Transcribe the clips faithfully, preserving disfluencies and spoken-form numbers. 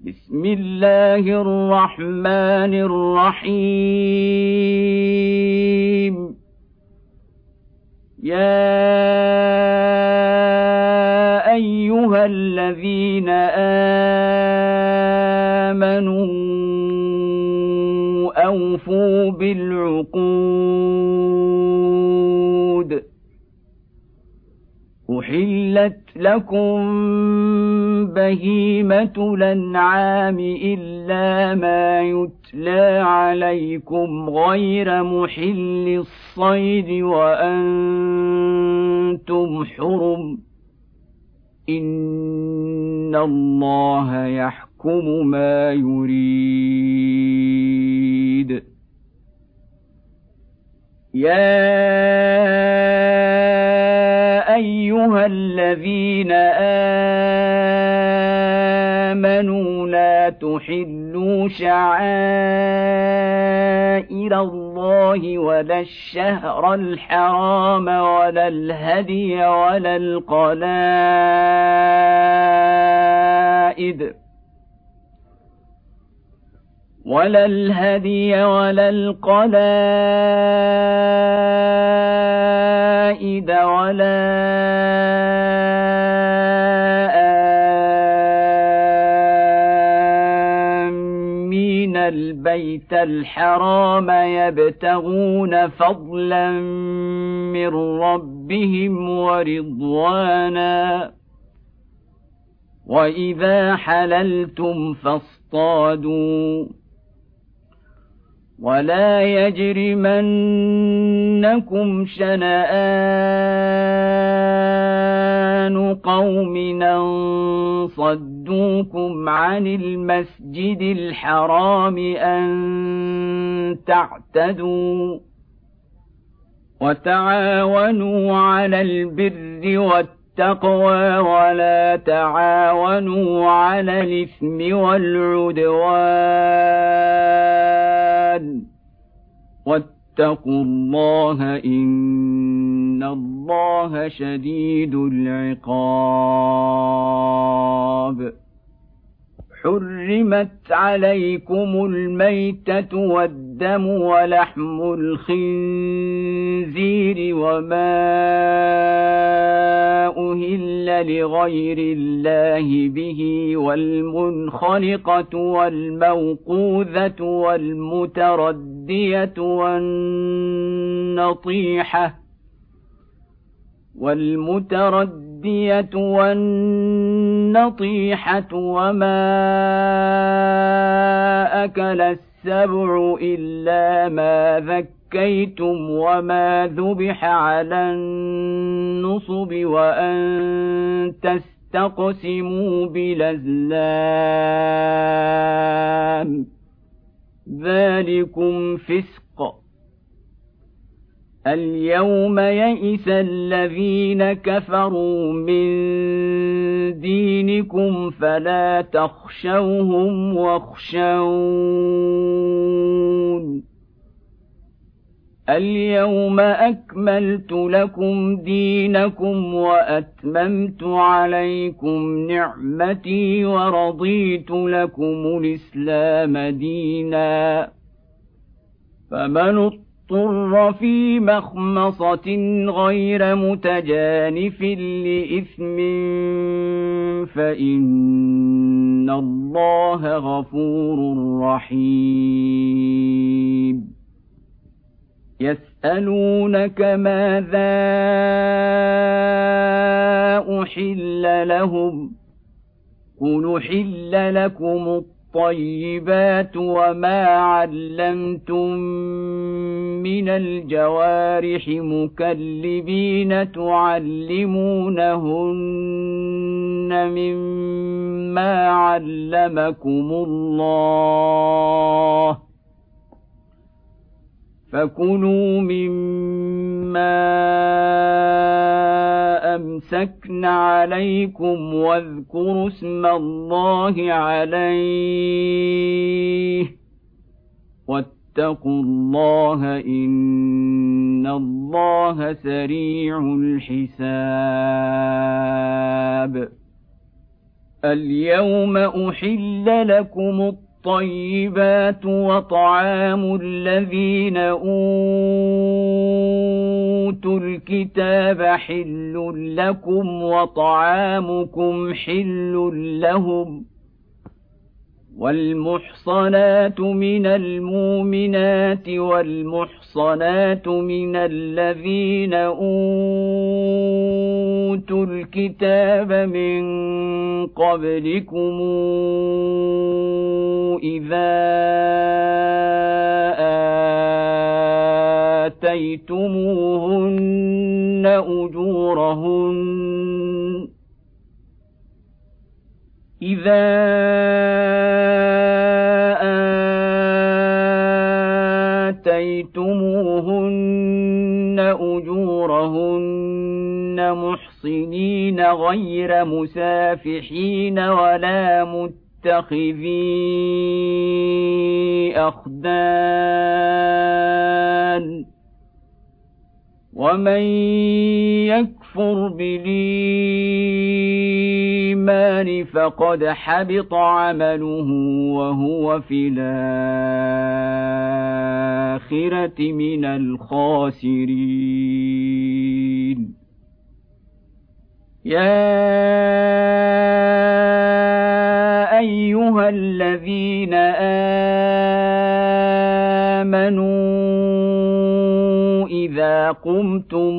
بسم الله الرحمن الرحيم يا أيها الذين آمنوا أوفوا بالعقود أحلت لكم بهيمة الأنعام إلا ما يتلى عليكم غير محل الصيد وأنتم حرم إن الله يحكم ما يريد يا أيها الذين آمنوا لا تحلوا شعائر الله ولا الشهر الحرام ولا الهدي ولا القلائد ولا الهدي ولا القلائد ولا آمين البيت الحرام يبتغون فضلا من ربهم ورضوانا وإذا حللتم فاصطادوا ولا يجرمنكم شنآن قوم أن صدوكم عن المسجد الحرام أن تعتدوا وتعاونوا على البر والتقوى ولا تعاونوا على الإثم والعدوان واتقوا الله إن الله شديد العقاب حرمت عليكم الميتة والدم ولحم الخنزير وما أهل لغير الله به والمنخنقة والموقوذة والمتردية والنطيحة والمتردية والنطيحة وما أكل السبع إلا ما ذكيتم وما ذبح على النصب وأن تستقسموا بالأزلام ذلكم فسق اليوم يئس الذين كفروا من دينكم فلا تخشوهم واخشون اليوم أكملت لكم دينكم وأتممت عليكم نعمتي ورضيت لكم الإسلام دينا فمن اضطر في مخمصة غير متجانف لإثم فإن الله غفور رحيم يسألونك ماذا أحل لهم قل أحل لكم الطيبات وما علمتم من الجوارح مكلبين تعلمونهن مما علمكم الله فكلوا مما أمسكن عليكم واذكروا اسم الله عليه واتقوا الله إن الله سريع الحساب اليوم أحل لكم الطيبات وطعام الذين أوتوا الكتاب حل لكم وطعامكم حل لهم والمحصنات من المؤمنات والمحصنات من الذين أوتوا الكتاب من قبلكم إذا آتيتموهن أجورهن إذا آتيتموهن أجورهن محصنين غير مسافحين ولا متخذي أخدان ومن يكفر بالإيمان فقد حبط عمله وهو في الآخرة من الخاسرين يا أيها الذين آمنوا إذا قمتم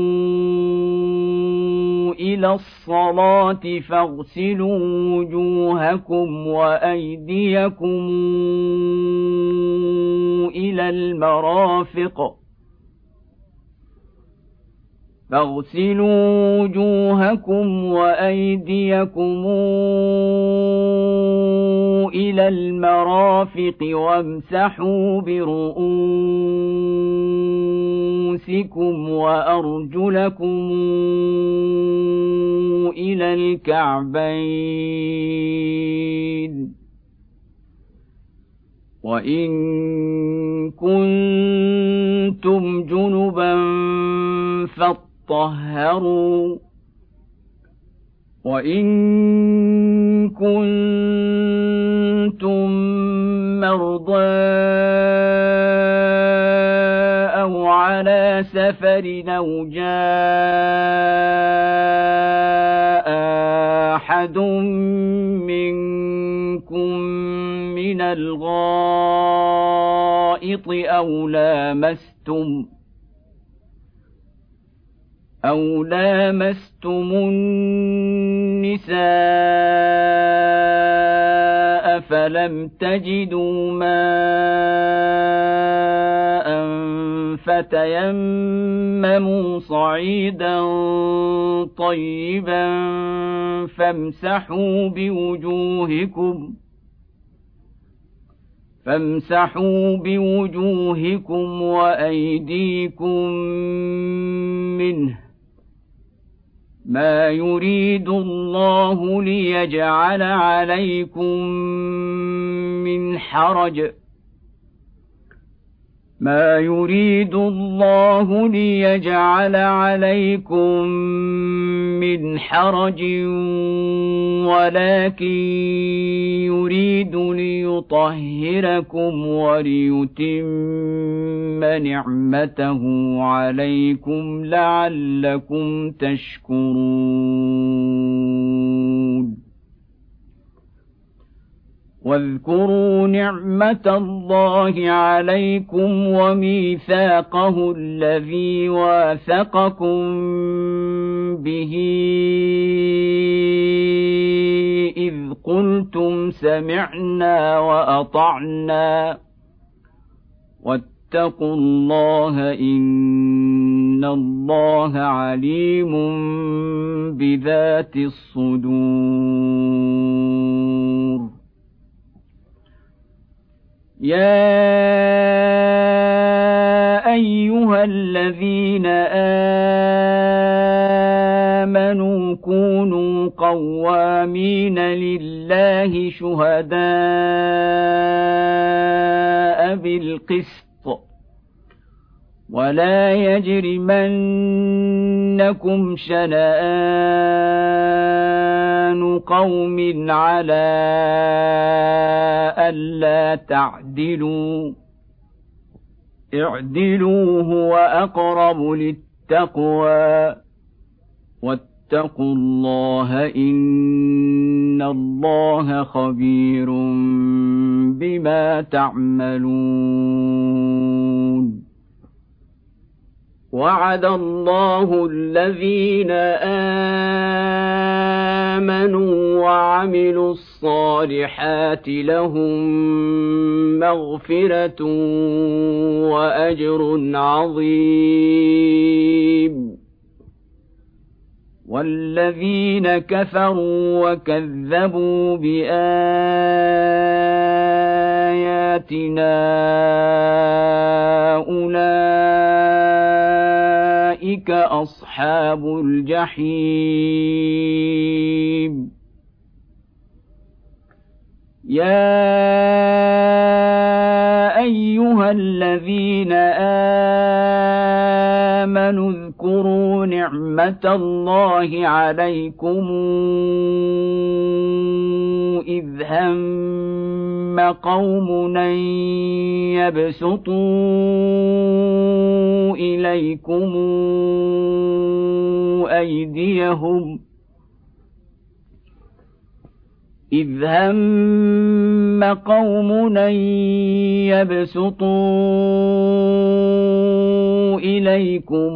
إلى الصلاة فاغسلوا وجوهكم وأيديكم إلى المرافق فاغسلوا وجوهكم وأيديكم إلى المرافق وامسحوا برؤوسكم وأرجلكم إلى الكعبين وإن كنتم جنبا فاطهروا وإن كنتم مرضى أو على سفر أو جاء أحد منكم من الغائط أو لامستم أو لامستم النساء فلم تجدوا ماء فتيمموا صعيدا طيبا فامسحوا بوجوهكم فامسحوا بوجوهكم وأيديكم منه ما يريد الله ليجعل عليكم من حرج ما يريد الله ليجعل عليكم من حرج ولكن يريد ليطهركم وليتم نعمته عليكم لعلكم تشكرون واذكروا نعمة الله عليكم وميثاقه الذي واثقكم به إذ قلتم سمعنا وأطعنا واتقوا الله إن الله عليم بذات الصدور يا أيها الذين آمنوا كونوا قوامين لله شهداء بالقسط ولا يجرمنكم شنآن قوم على ألا تعدلوا اعدلوا هو أقرب للتقوى واتقوا الله إن الله خبير بما تعملون. وعد الله الذين آمنوا وعملوا الصالحات لهم مغفرة وأجر عظيم، والذين كفروا وكذبوا بآياتنا أولئك أصحاب الجحيم. يا أيها الذين آمنوا اذكروا نعمة الله عليكم إذ هم قوم أن يبسطوا إليكم أيديهم إذ هم قوم أن يبسطوا إليكم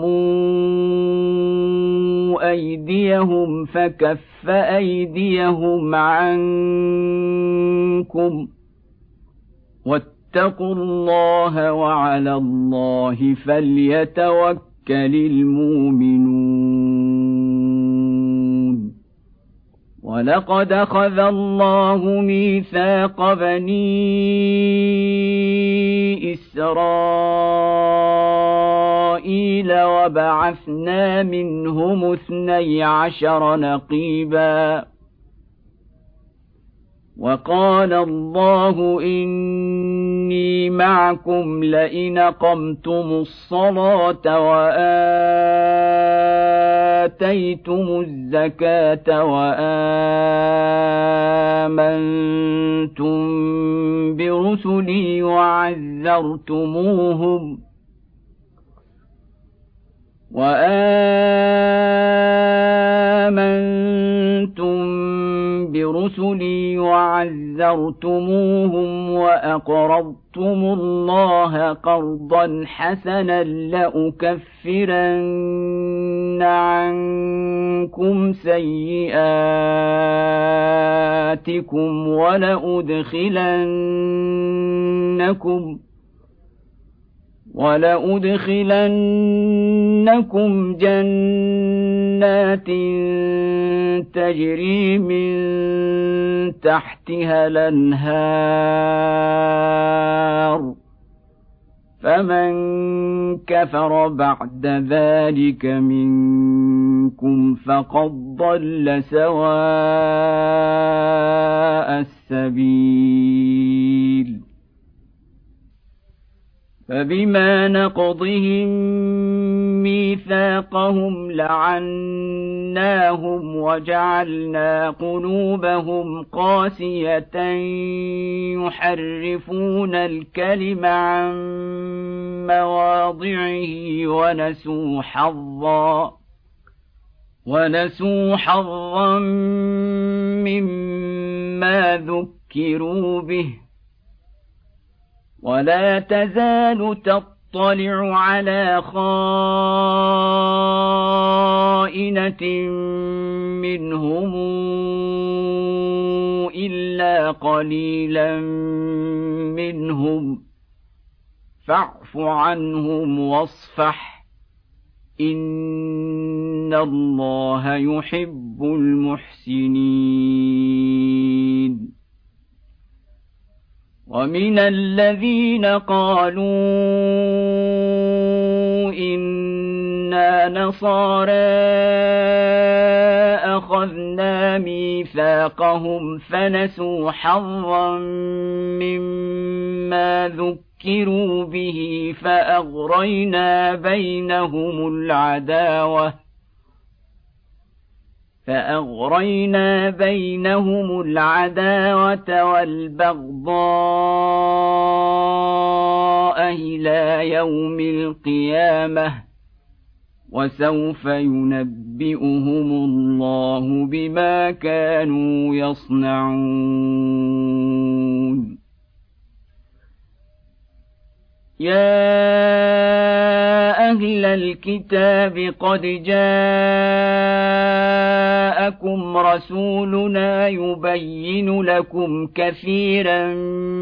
أيديهم فكف أيديهم عنكم واتقوا الله وعلى الله فليتوكل المؤمنون. ولقد أخذ الله ميثاق بني إسرائيل وبعثنا منهم اثني عشر نقيبا وقال الله إني معكم لئن أقمتم الصلاة وآتيتم الزكاة وآمنتم برسلي وعزرتموهم وآمنتم برسلي وعزرتموهم وأقرضتم الله قرضا حسنا لأكفرن عنكم سيئاتكم ولأدخلنكم ولأدخلنكم جنات تجري من تحتها الأنهار فمن كفر بعد ذلك منكم فقد ضل سواء السبيل. فبما نقضهم ميثاقهم لعناهم وجعلنا قلوبهم قاسية يحرفون الكلم عن مواضعه ونسوا حظا ونسوا حظا مما ذكروا به ولا تزال تطلع على خائنة منهم إلا قليلا منهم فاعف عنهم واصفح إن الله يحب المحسنين. ومن الذين قالوا إنا نصارى أخذنا ميثاقهم فنسوا حظا مما ذكروا ذكروا به فأغرينا بينهم العداوة فأغرينا بينهم العداوة والبغضاء إلى يوم القيامة وسوف ينبئهم الله بما كانوا يصنعون يا أهل الكتاب قد جاءكم رسولنا يبين لكم كثيرا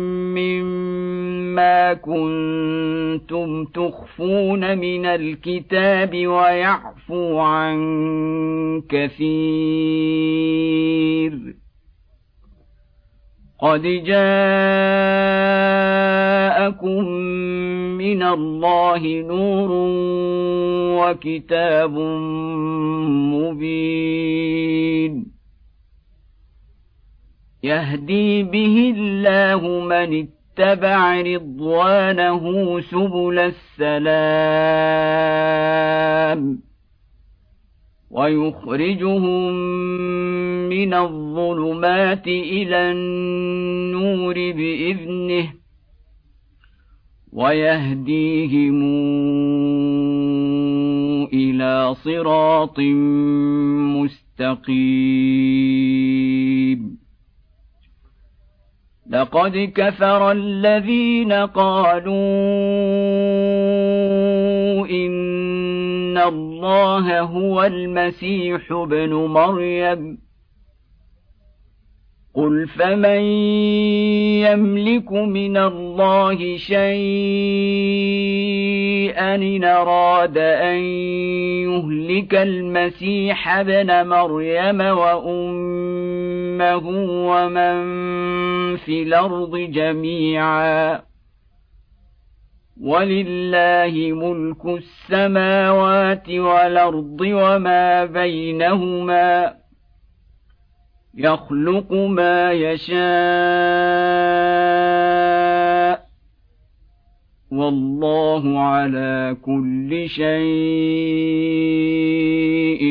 مما كنتم تخفون من الكتاب ويعفو عن كثير قد جاءكم من الله نور وكتاب مبين يهدي به الله من اتبع رضوانه سبل السلام ويخرجهم من الظلمات إلى النور بإذنه ويهديهم إلى صراط مستقيم لقد كفر الذين قالوا إن الله هو المسيح ابن مريم قل فمن يملك من الله شيئا إن أراد أن يهلك المسيح ابن مريم وأمه ومن في الأرض جميعا ولله ملك السماوات والأرض وما بينهما يخلق ما يشاء والله على كل شيء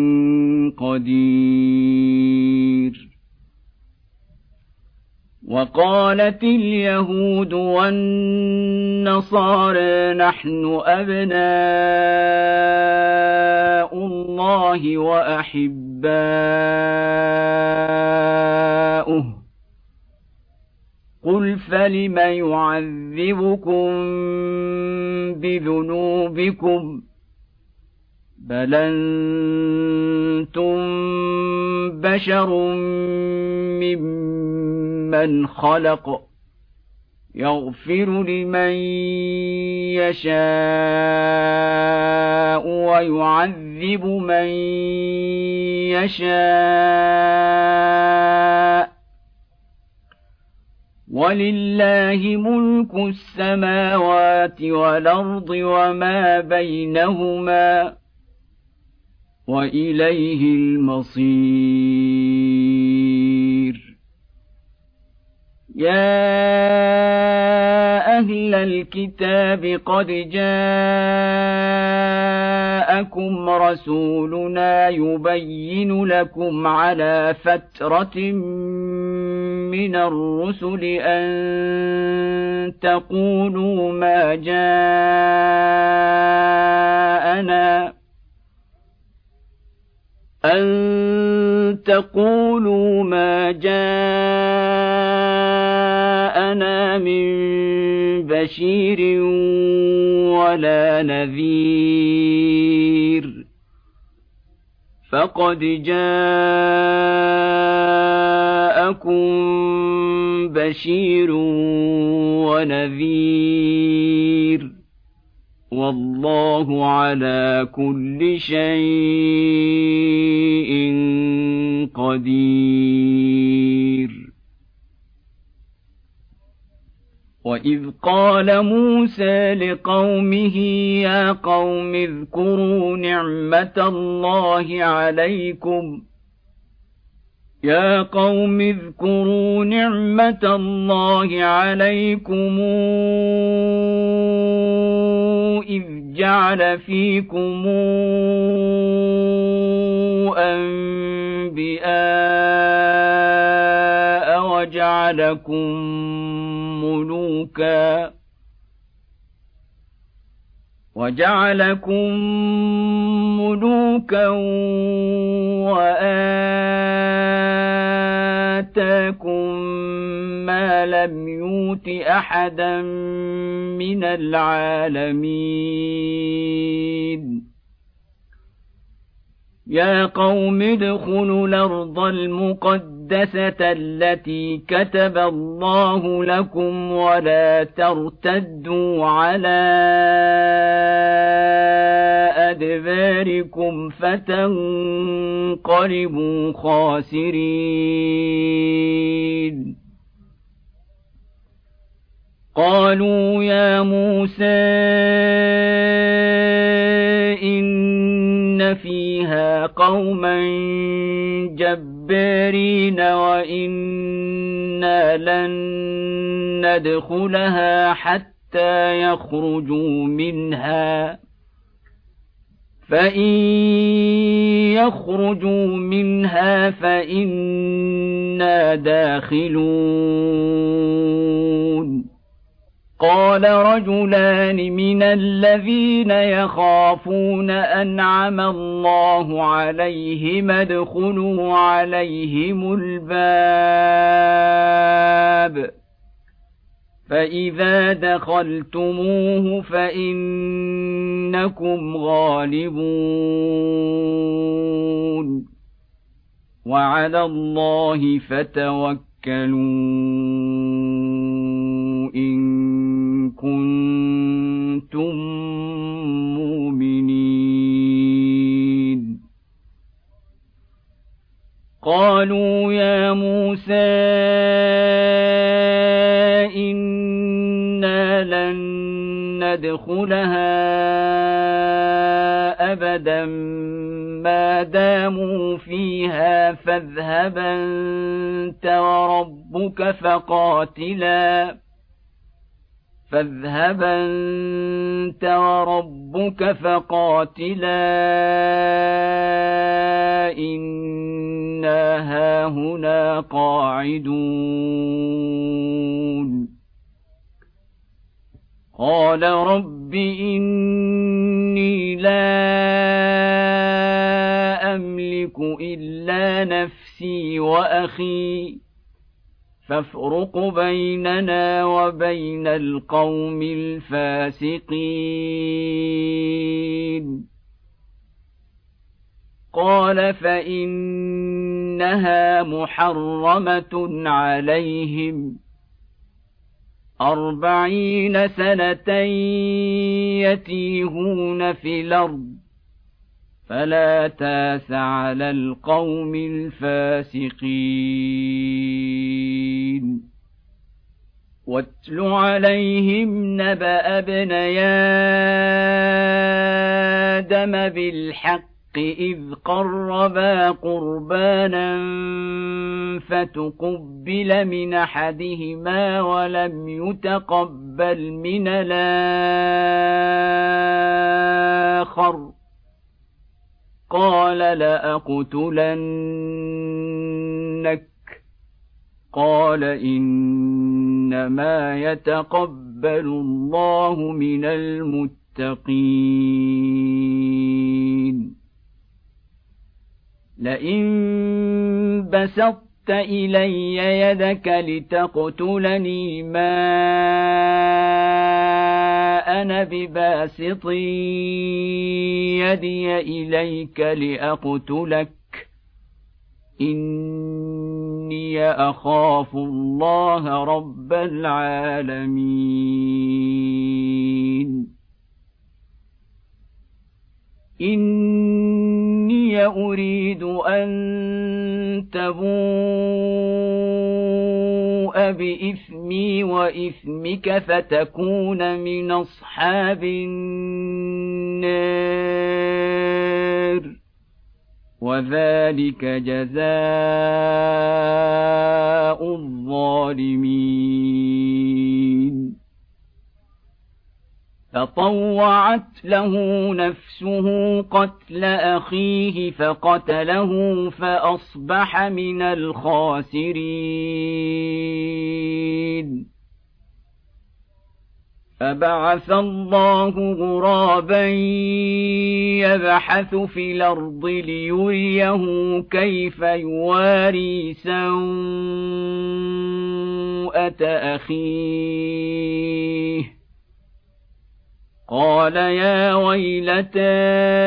قدير وقالت اليهود والنصارى نحن أبناء الله وأحباؤه قل فلم يعذبكم بذنوبكم بل أنتم بشر ممن خلق يغفر لمن يشاء ويعذب من يشاء ولله ملك السماوات والأرض وما بينهما وإليه المصير يا أهل الكتاب قد جاءكم رسولنا يبين لكم على فترة من الرسل أن تقولوا ما جاءنا أن تقولوا ما جاءنا من بشير ولا نذير فقد جاءكم بشير ونذير والله على كل شيء قدير وإذ قال موسى لقومه يا قوم اذكروا نعمة الله عليكم يا قوم اذكروا نعمة الله عليكم إذ جعل فيكم أنبياء وجعلكم ملوكا وجعلكم ملوكا وآتاكم ما لم يؤت أحدا من العالمين يا قوم ادخلوا الأرض المقدسة التي كتب الله لكم ولا ترتدوا على أدباركم فتنقلبوا خاسرين قالوا يا موسى إن فيها قوما جبارين وإنا لن ندخلها حتى يخرجوا منها فإن يخرجوا منها فإنا داخلون قال رجلان من الذين يخافون أنعم الله عليهم ادخلوا عليهم الباب فإذا دخلتموه فإنكم غالبون وعلى الله فتوكلوا إن كنتم مؤمنين قالوا يا موسى إنا لن ندخلها أبدا ما داموا فيها فاذهب أنت وربك فقاتلا فاذهب أنت وربك فقاتلا إنا هاهنا قاعدون قال رب إني لا أملك إلا نفسي وأخي فافرق بيننا وبين القوم الفاسقين قال فإنها محرمة عليهم أربعين سنة يتيهون في الأرض فلا تاس على القوم الفاسقين واتل عليهم نبأ ابني آدم بالحق إذ قربا قربانا فتقبل من أحدهما ولم يتقبل من الآخر قال لأقتلنك قال إنما يتقبل الله من المتقين لئن بسطت إلي يدك لتقتلني ما أنا بباسط يدي إليك لأقتلك إني أخاف الله رب العالمين إني أريد أن تبوء بإثمي وإثمك فتكون من أصحاب النار وذلك جزاء الظالمين. فطوعت له نفسه قتل أخيه فقتله فأصبح من الخاسرين. فبعث الله غرابا يبحث في الأرض ليريه كيف يواري سوءة أخيه قال يا ويلتى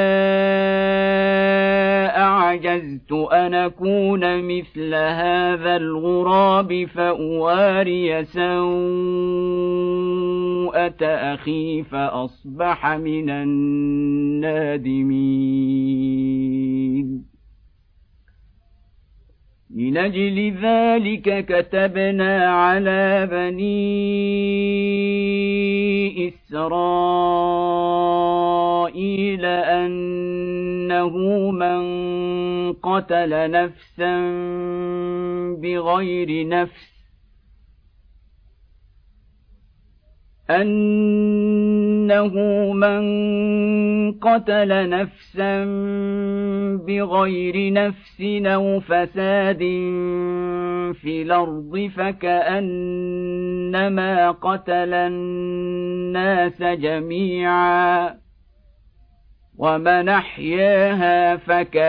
أعجزت أن أكون مثل هذا الغراب فأواري سوءة أخي فأصبح من النادمين. من أجل ذلك كتبنا على بني إسرائيل أنه من قتل نفسا بغير نفس أنه من قتل نفسا بغير نفس أو فساد في الأرض فكأنما قتل الناس جميعا ومن أحياها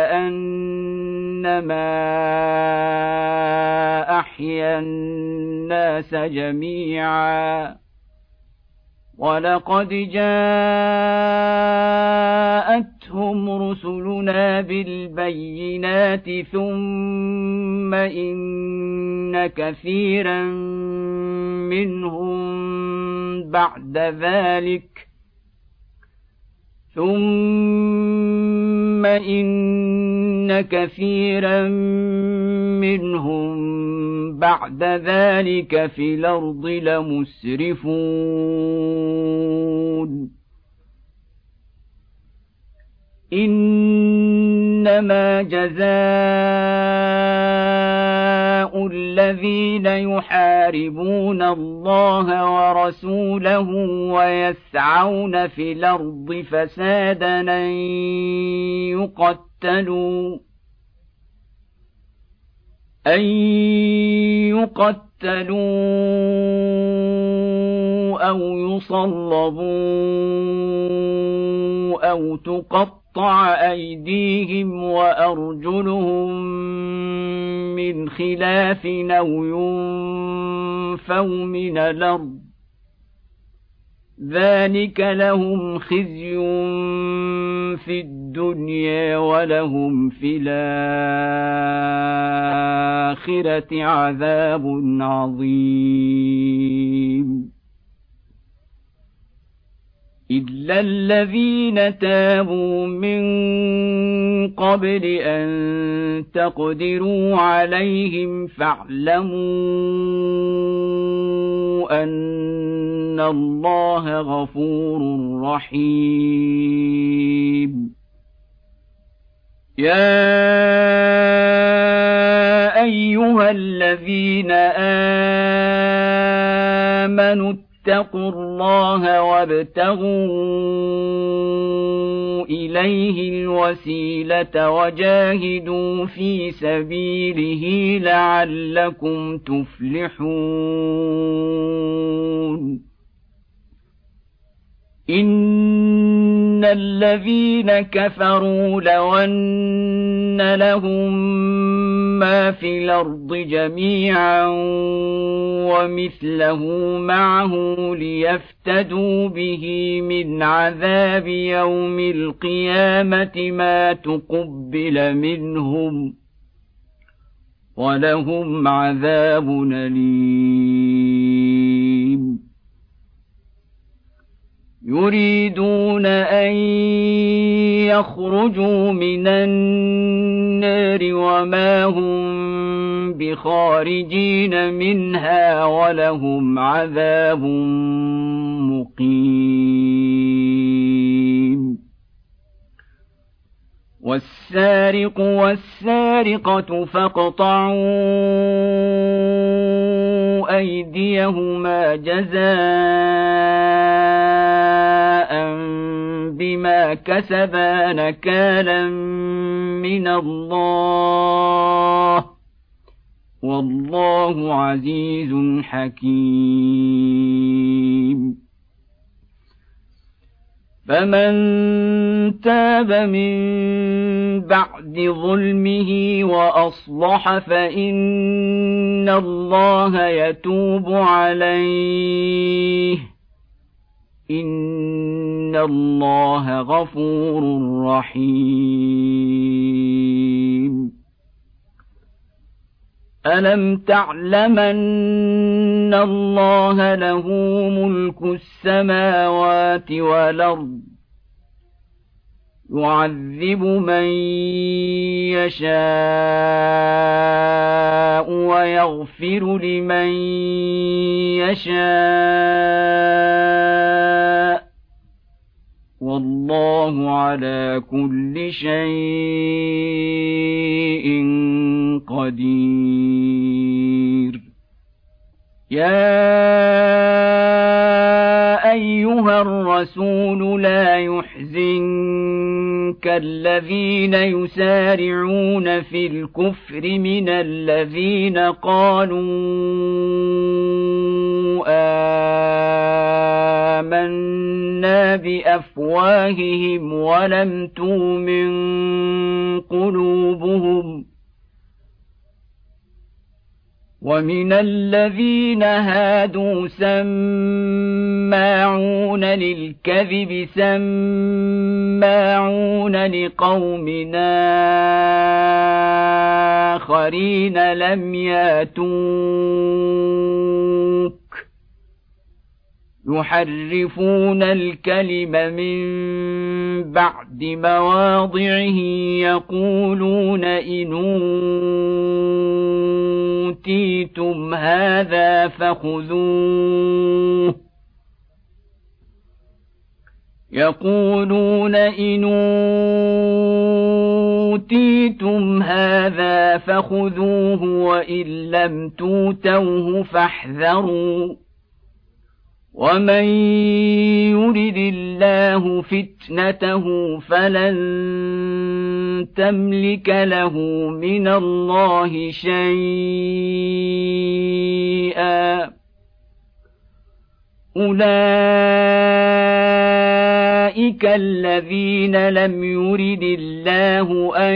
فكأنما أحيا الناس جميعا. ولقد جاءتهم رسلنا بالبينات ثم إن كثيرا منهم بعد ذلك ثم إن كثيرا منهم بعد ذلك في الأرض لمسرفون. إنما جزاء الذين يحاربون الله ورسوله ويسعون في الأرض فسادا أن يقتلوا أن يقتلوا أو يصلبوا أو تقطع أيديهم وأرجلهم من خلاف أو ينفوا من الأرض ذلك لهم خزي في الدنيا ولهم في الآخرة عذاب عظيم. إلا الذين تابوا من قبل أن تقدروا عليهم فاعلموا أن الله غفور رحيم. يا أيها الذين آمنوا اتقوا الله وابتغوا إليه الوسيلة وجاهدوا في سبيله لعلكم تفلحون. إن الذين كفروا لو أن لهم ما في الأرض جميعا ومثله معه ليفتدوا به من عذاب يوم القيامة ما تقبل منهم ولهم عذاب أليم. يريدون أن يخرجوا من النار وما هم بخارجين منها ولهم عذاب مقيم. والسارق والسارقة فاقطعوا أيديهما جزاء بما كسبا نكالا من الله والله عزيز حكيم. فمن تاب من بعد ظلمه وأصلح فإن الله يتوب عليه إن الله غفور رحيم. ألم تعلمن الله له ملك السماوات والأرض يعذب من يشاء ويغفر لمن يشاء والله على كل شيء قدير. يا أيها الرسول لا يحزنك الذين يسارعون في الكفر من الذين قالوا آمنا بأفواههم ولم تؤمن قلوبهم ومن الذين هادوا سماعون للكذب سماعون لقوم آخرين لم ياتوك يحرفون الكلم من بعد مواضعه يقولون إن أوتيتم هذا فخذوه يقولون إن أوتيتم هذا فخذوه وإن لم توتوه فاحذروا ومن يرد الله فتنته فلن تملك له من الله شيئا أولئك الذين لم يرد الله أن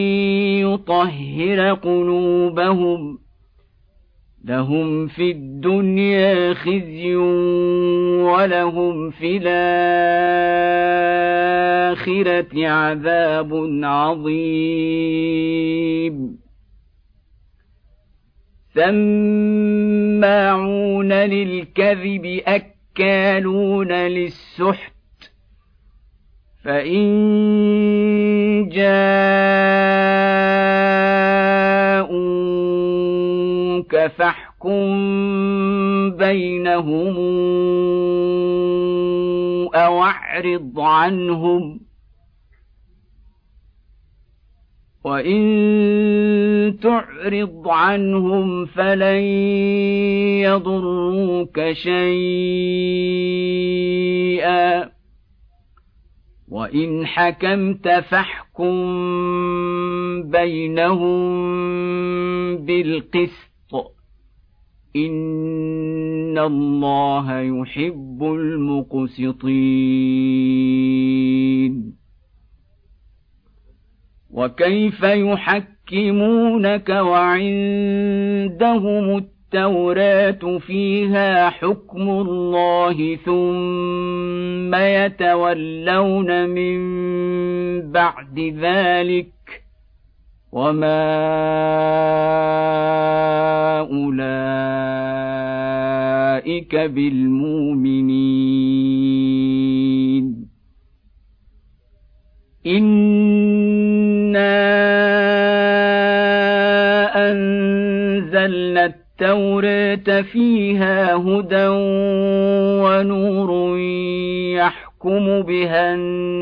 يطهر قلوبهم لهم في الدنيا خزي ولهم في الآخرة عذاب عظيم. سماعون للكذب أكالون للسحت فإن جاءوك فاحكم بينهم أو أعرض عنهم وإن تعرض عنهم فلن يضروك شيئا وإن حكمت فاحكم بينهم بالقسط إن الله يحب المقسطين. وكيف يحكمونك وعندهم التوراة فيها حكم الله ثم يتولون من بعد ذلك وما أولئك بالمؤمنين. إنا أنزلنا التوراة فيها هدى ونور يحكم يحكم بها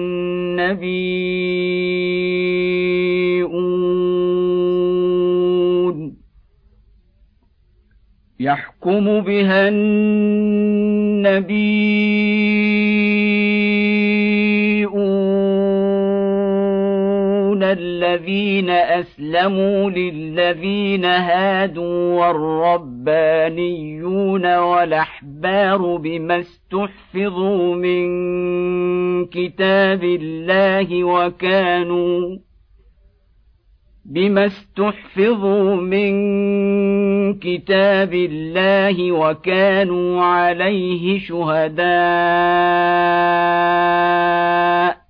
النبيون يحكم بها النبيون الذين أسلموا للذين هادوا والربانيون والأحبار بما استحفظوا من كتاب الله وكانوا بما استحفظوا من كتاب الله وكانوا عليه شهداء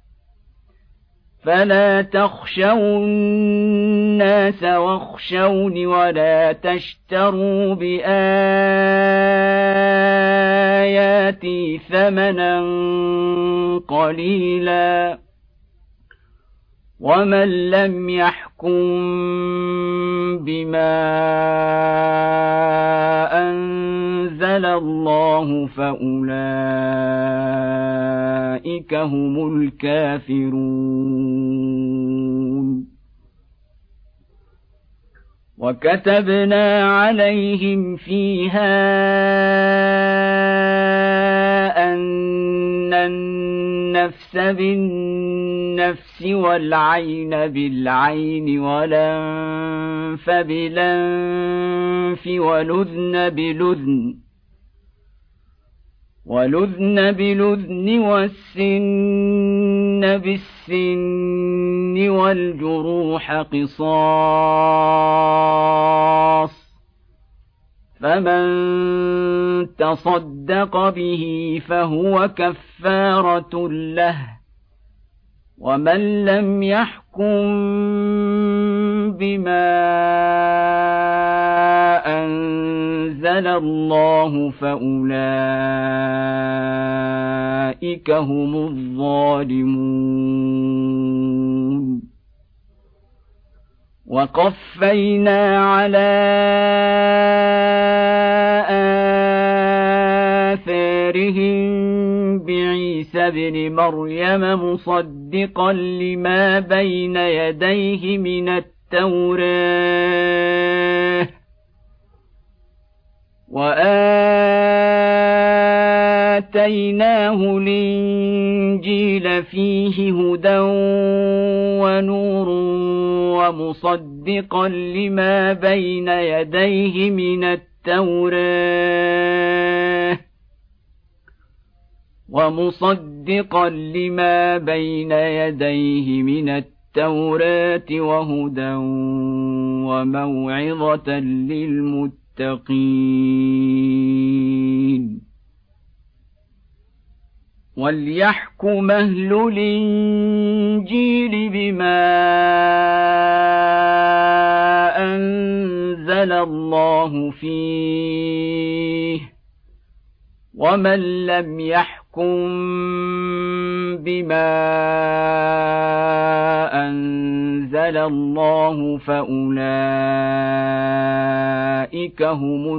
فلا تخشوا الناس واخشوني ولا تشتروا بآياتي ثمنا قليلا ومن لم يحكم بما أنزل الله فأولئك هم الكافرون وكتبنا عليهم فيها أن النفس بالنفس والعين بالعين والأنف بالأنف والأذن بالأذن والأذن بالأذن والسن بالسن والجروح قصاص فمن تصدق به فهو كفارة له ومن لم يحكم بما أنزل الله فأولئك هم الظالمون وقفينا على آثارهم بعيسى ابن مريم مصدقا لما بين يديه من التوراة وآتيناه الإنجيل فيه هدى ونور ومصدقا لما بين يديه من التوراة ومصدقا لما بين يديه من التوراة وهدى وموعظة للمتقين وليحكم أهل الإنجيل بما أنزل الله فيه ومن لم يحكم بما أنزل الله فأولئك هم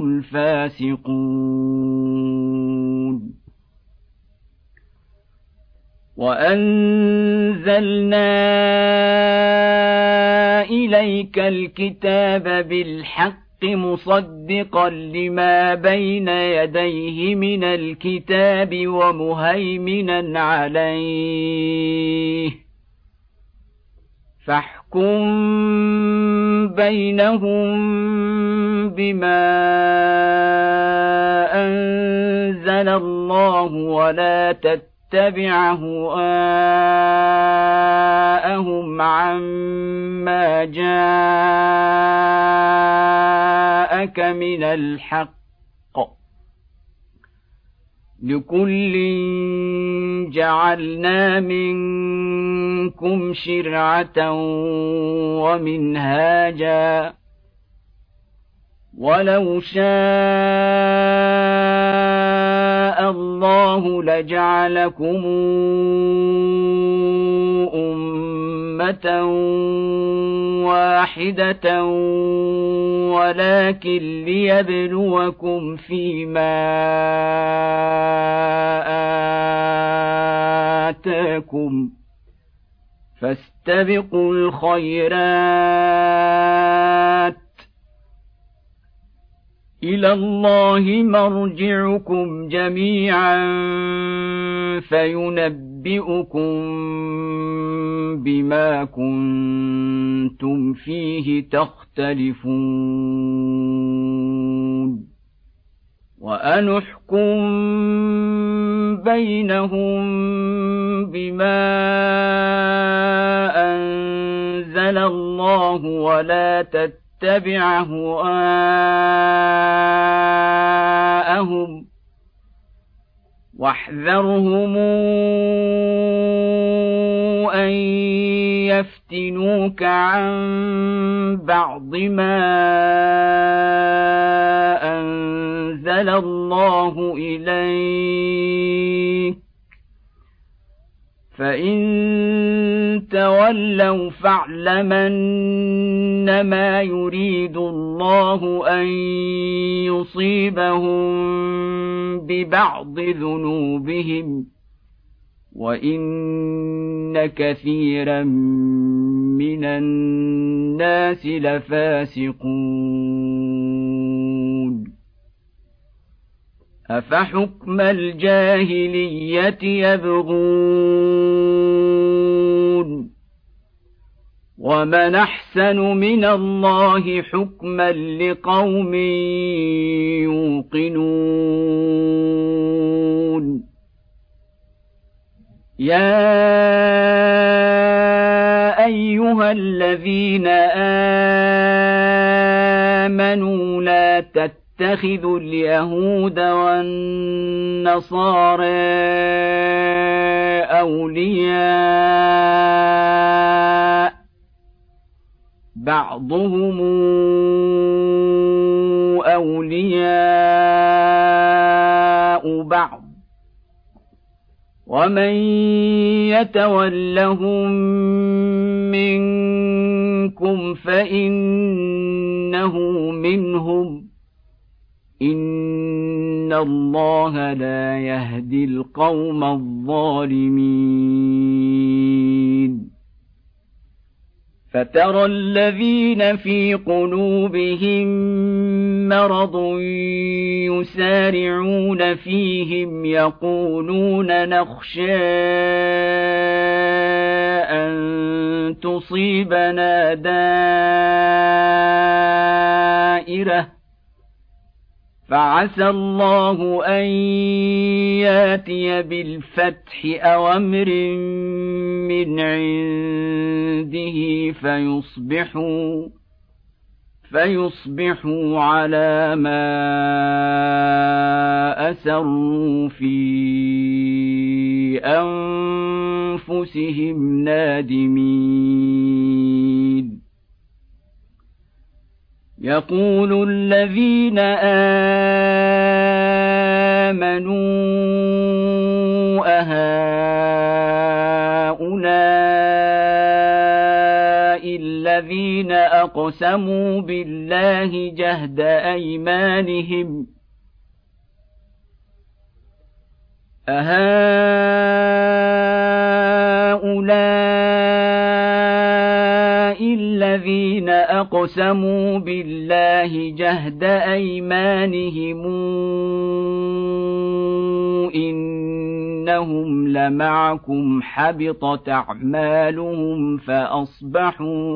الفاسقون وأنزلنا إليك الكتاب بالحق مصدقا لما بين يديه من الكتاب ومهيمنا عليه فاحكم بينهم بما أنزل الله ولا تتبع اتبع هواءهم عما جاءك من الحق لكل جعلنا منكم شرعة ومنهاجا ولو شاء الله لجعلكم أمة واحدة ولكن ليبلوكم فيما فاستبقوا الخيرات إلى الله مرجعكم جميعا فينبئكم بما كنتم فيه تختلفون وأنحكم بينهم بما أنزل الله ولا تتبع هواءهم واحذرهم أن يفتنوك عن بعض ما أنزل الله إليك فإن تولوا فاعلم أنما يريد الله أن يصيبهم ببعض ذنوبهم وإن كثيرا من الناس لفاسقون أفحكم الجاهلية يبغون ومن أحسن من الله حكما لقوم يوقنون يا أيها الذين آمنوا لا تتخذوا اليهود والنصارى أولياء بعضهم أولياء بعض ومن يتولهم منكم فإنه منهم إن الله لا يهدي القوم الظالمين فترى الذين في قلوبهم مرض يسارعون فيهم يقولون نخشى أن تصيبنا دائرة فعسى الله أن ياتي بالفتح أو أمر من عنده فيصبحوا فيصبحوا على ما أسروا في أنفسهم نادمين يقول الذين آمنوا أهؤلاء الذين أقسموا بالله جهد أيمانهم أهؤلاء الذين أقسموا بالله جهد أيمانهم إنهم لمعكم حبطت أعمالهم فأصبحوا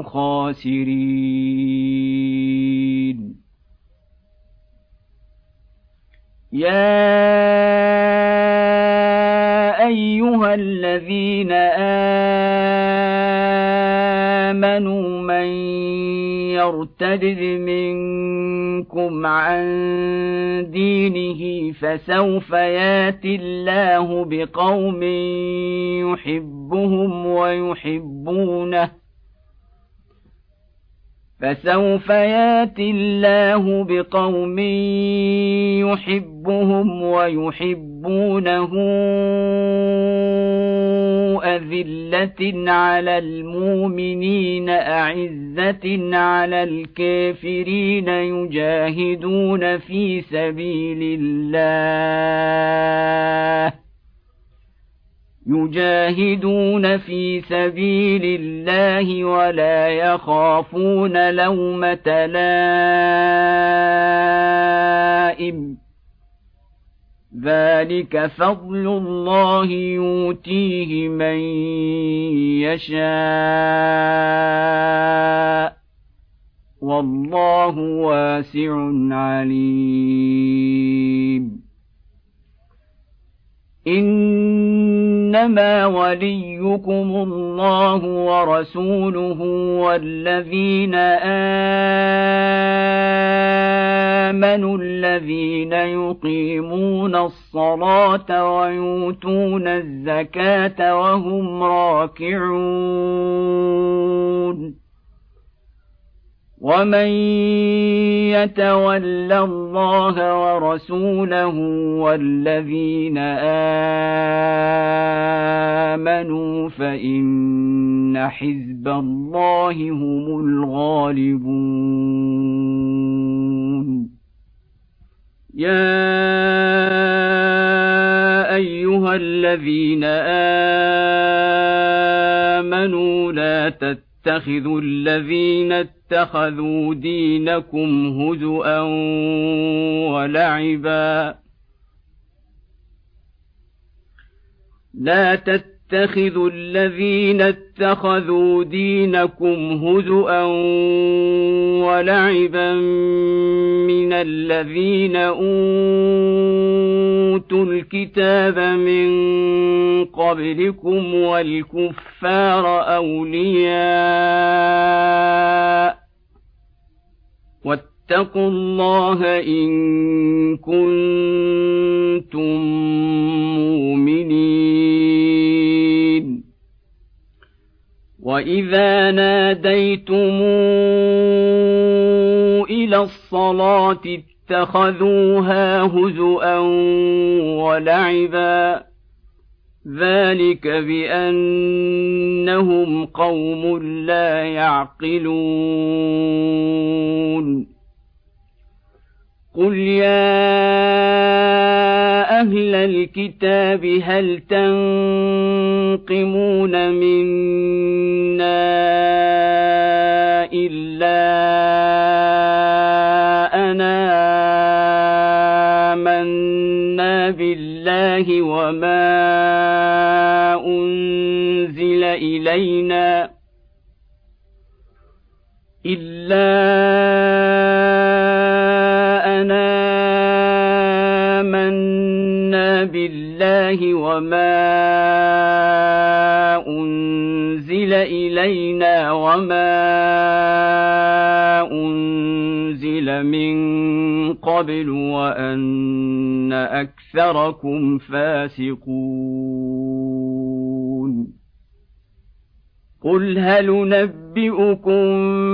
خاسرين يا أيها الذين آمنوا من يرتد منكم عن دينه فسوف ياتي الله بقوم يحبهم ويحبونه فسوف ياتي الله بقوم يحبهم ويحبونه أذلة على المؤمنين أعزة على الكافرين يجاهدون في سبيل الله يجاهدون في سبيل الله ولا يخافون لومة لائم ذلك فضل الله يؤتيه من يشاء والله واسع عليم إنما وليكم الله ورسوله والذين آمنوا الذين يقيمون الصلاة ويؤتون الزكاة وهم راكعون ومن يتول الله ورسوله والذين آمنوا فإن حزب الله هم الغالبون يا أيها الذين آمنوا لا تتبعوا اتخذوا الذين اتخذوا دينكم هزؤا ولعبا لا تتخذوا الذين اتخذوا دينكم هزؤا ولعبا من الذين أوتوا الكتاب من قبلكم والكفار أولياء واتقوا الله إن كنتم مؤمنين وإذا ناديتم إلى الصلاة اتخذوها هزؤا ولعبا ذلك بأنهم قوم لا يعقلون قل يا أهل الكتاب هل تنقمون منا إلا أنا آمنا بالله وما أنزل إلينا إلا أنا آمنا بالله وما أنزل إلينا وما أنزل من قبل وأن أكثركم فاسقون قل هل ننبئكم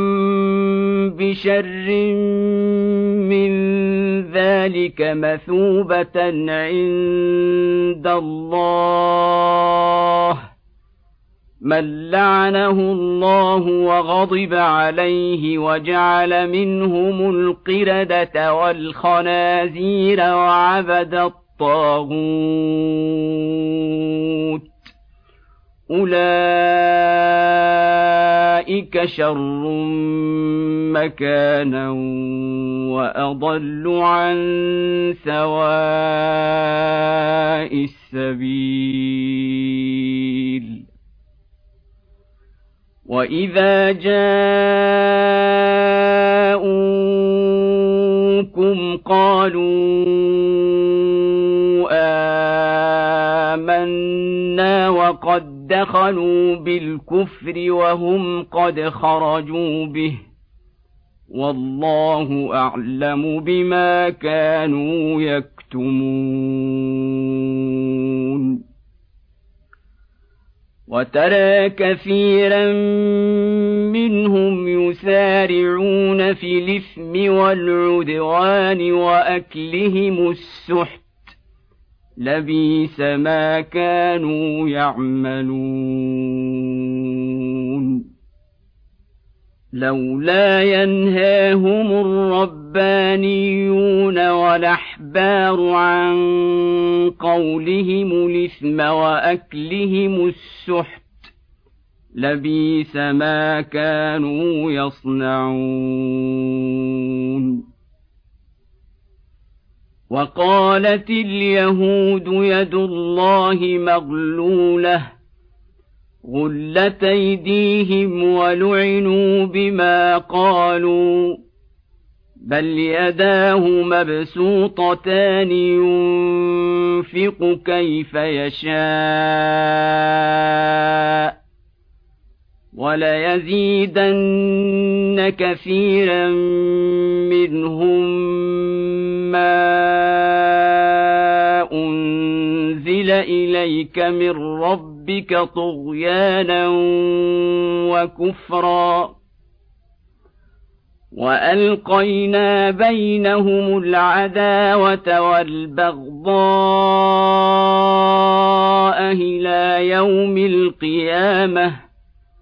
بشر من ذلك مثوبة عند الله من لعنه الله وغضب عليه وجعل منهم القردة والخنازير وعبد الطاغوت أولئك شر مكانا وأضل عن سواء السبيل وإذا جاءوكم قالوا آمنا وقد دخلوا بالكفر وهم قد خرجوا به والله أعلم بما كانوا يكتمون وترى كثيرا منهم يسارعون في الإثم والعدوان وأكلهم السحت لبئس ما كانوا يعملون لولا ينهاهم الربانيون والأحبار عن قولهم الإثم وأكلهم السحت لبئس ما كانوا يصنعون وقالت اليهود يد الله مغلولة غلت أيديهم ولعنوا بما قالوا بل يداه مبسوطتان ينفق كيف يشاء وليزيدن كثيرا منهم ما أنزل إليك من ربك طغيانا وكفرا وألقينا بينهم العداوة والبغضاء إلى يوم القيامة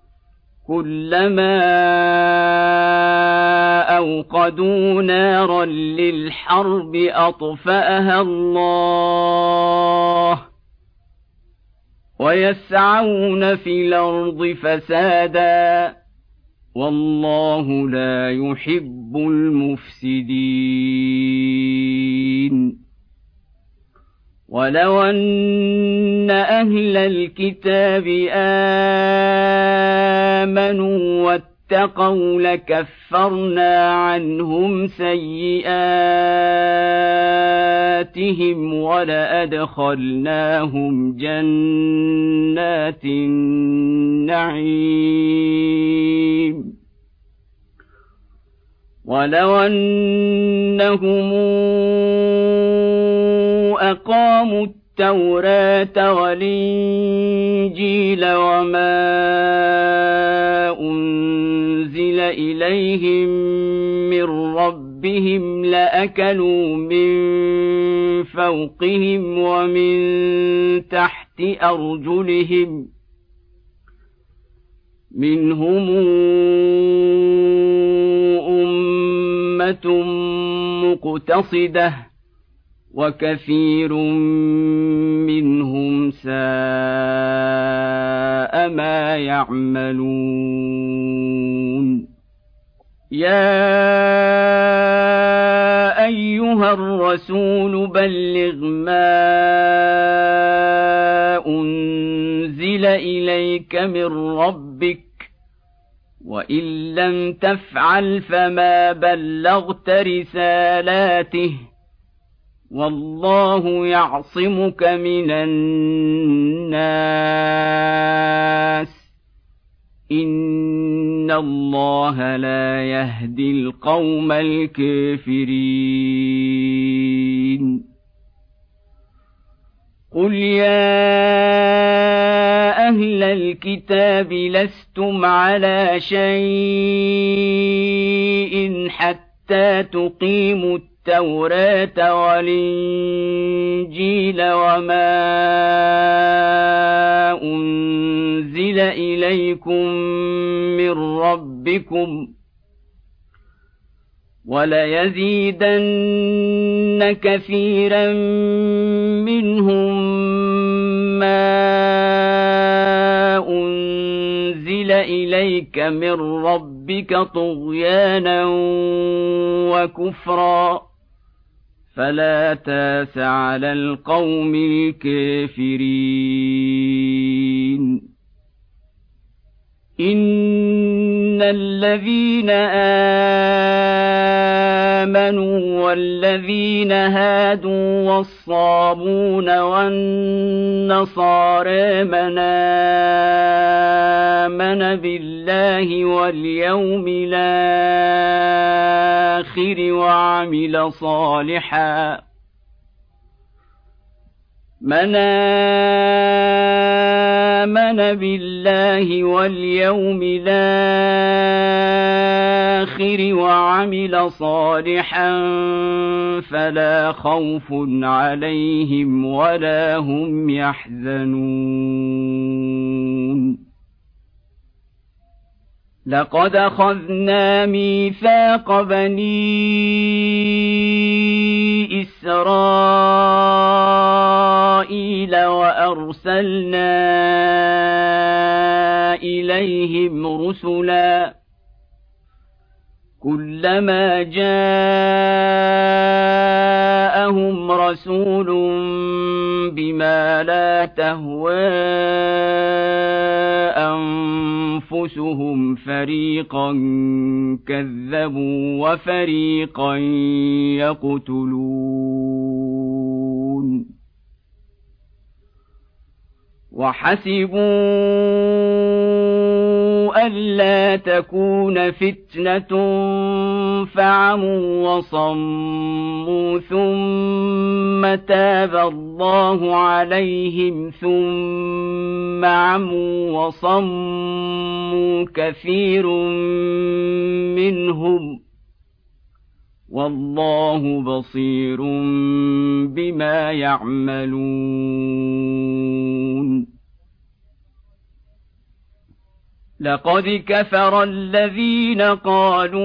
كلما أوقدوا نارا للحرب أطفأها الله ويسعون في الأرض فسادا والله لا يحب المفسدين ولو أن أهل الكتاب آمنوا واتقوا لكفرنا عنهم سيئاتهم ولأدخلناهم جنات النعيم ولو أنهم أقاموا التوراة والإنجيل وما أنزل إليهم من ربهم لأكلوا من فوقهم ومن تحت أرجلهم منهم أمة مقتصدة وكثير منهم ساء ما يعملون يا أيها الرسول بلغ ما أنزل إليك من ربك وإن لم تفعل فما بلغت رسالاته والله يعصمك من الناس إن الله لا يهدي القوم الكافرين قل يا أهل الكتاب لستم على شيء حتى تقيموا التوراة والإنجيل وما أنزل إليكم من ربكم وليزيدن كثيرا منهم ما أنزل إليك من ربك طغيانا وكفرا فلا تاس على القوم الكافرين إن الذين آمنوا والذين هادوا والصابون والنصارى من آمن بالله واليوم الآخر وعمل صالحا من آمن بالله واليوم الآخر وعمل صالحا فلا خوف عليهم ولا هم يحزنون لقد أخذنا ميثاق بني إسرائيل أرسلنا إليهم رسلا كلما جاءهم رسول بما لا تهوى أنفسهم فريقا كذبوا وفريقا يقتلون وحسبوا ألا تكون فتنة فعموا وصموا ثم تاب الله عليهم ثم عموا وصموا كثير منهم والله بصير بما يعملون لقد كفر الذين قالوا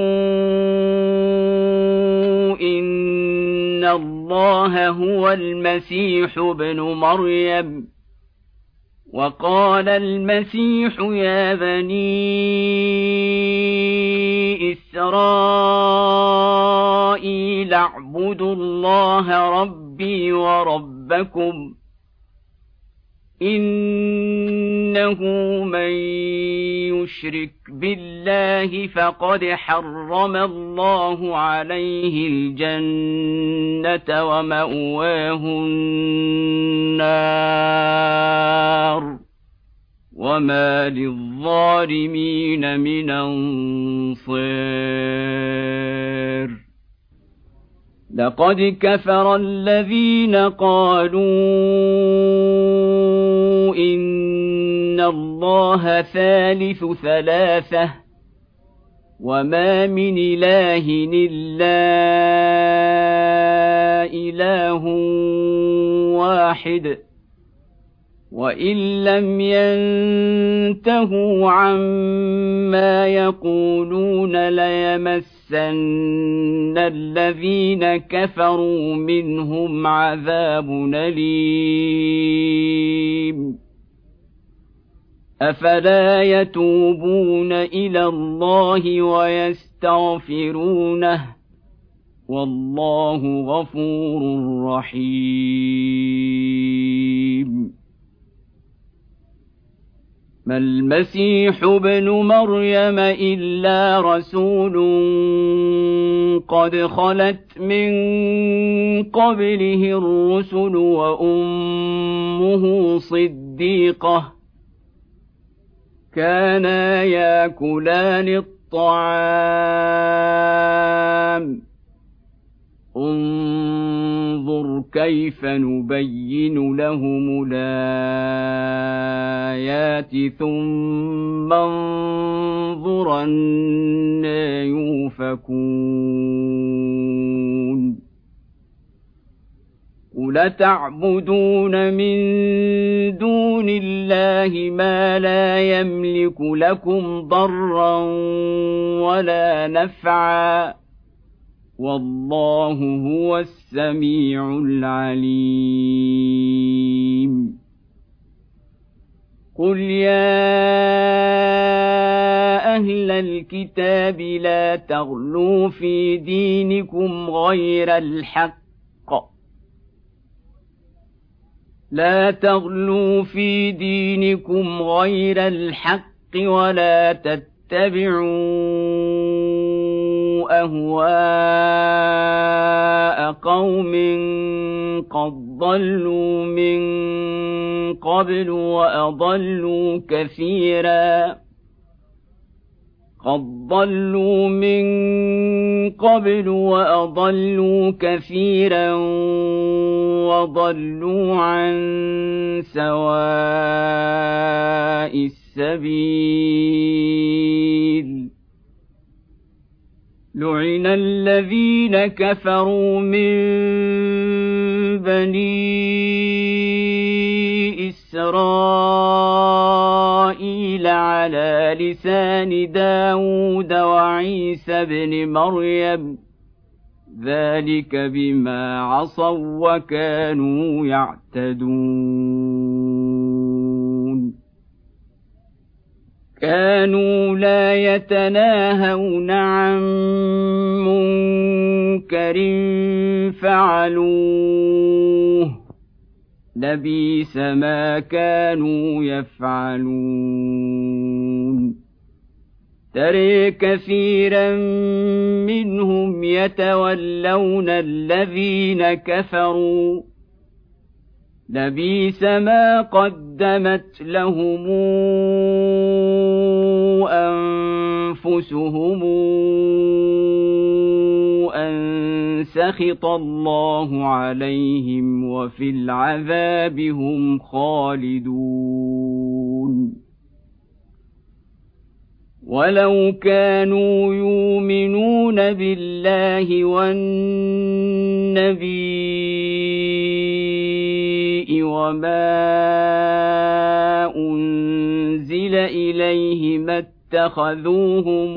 إن الله هو المسيح ابن مريم وقال المسيح يا بني إسرائيل اعبدوا الله ربي وربكم إنه من يشرك بالله فقد حرم الله عليه الجنة ومأواه النار وما للظالمين من أنصير لقد كفر الذين قالوا إن الله ثالث ثلاثة وما من إله إلا إله واحد وإن لم ينتهوا عما يقولون ليمسن الذين كفروا منهم عذاب أليم أفلا يتوبون إلى الله ويستغفرونه والله غفور رحيم ما المسيح ابن مريم إلا رسول قد خلت من قبله الرسل وأمه صديقة كانا ياكلان الطعام انظر كيف نبين لهم الآيات ثم انظر أنى يؤفكون قل تعبدون من دون الله ما لا يملك لكم ضرا ولا نفعا والله هو السميع العليم قل يا أهل الكتاب لا تغلوا في دينكم غير الحق لا تغلوا في دينكم غير الحق ولا تتبعوا أهواء قوم قد ضلوا من قبل وأضلوا كثيرا قد ضلوا من قبل وأضلوا كثيرا وضلوا عن سواء السبيل لعن الذين كفروا من بني إسرائيل على لسان داود وعيسى بن مريم ذلك بما عصوا وكانوا يعتدون كانوا لا يتناهون عن منكر فعلوه لبئس ما كانوا يفعلون ترى كثيرا منهم يتولون الذين كفروا لبئس ما قدمت لهم أنفسهم أن سخط الله عليهم وفي العذاب هم خالدون ولو كانوا يؤمنون بالله والنبي وما أنزل إليه ما اتخذوهم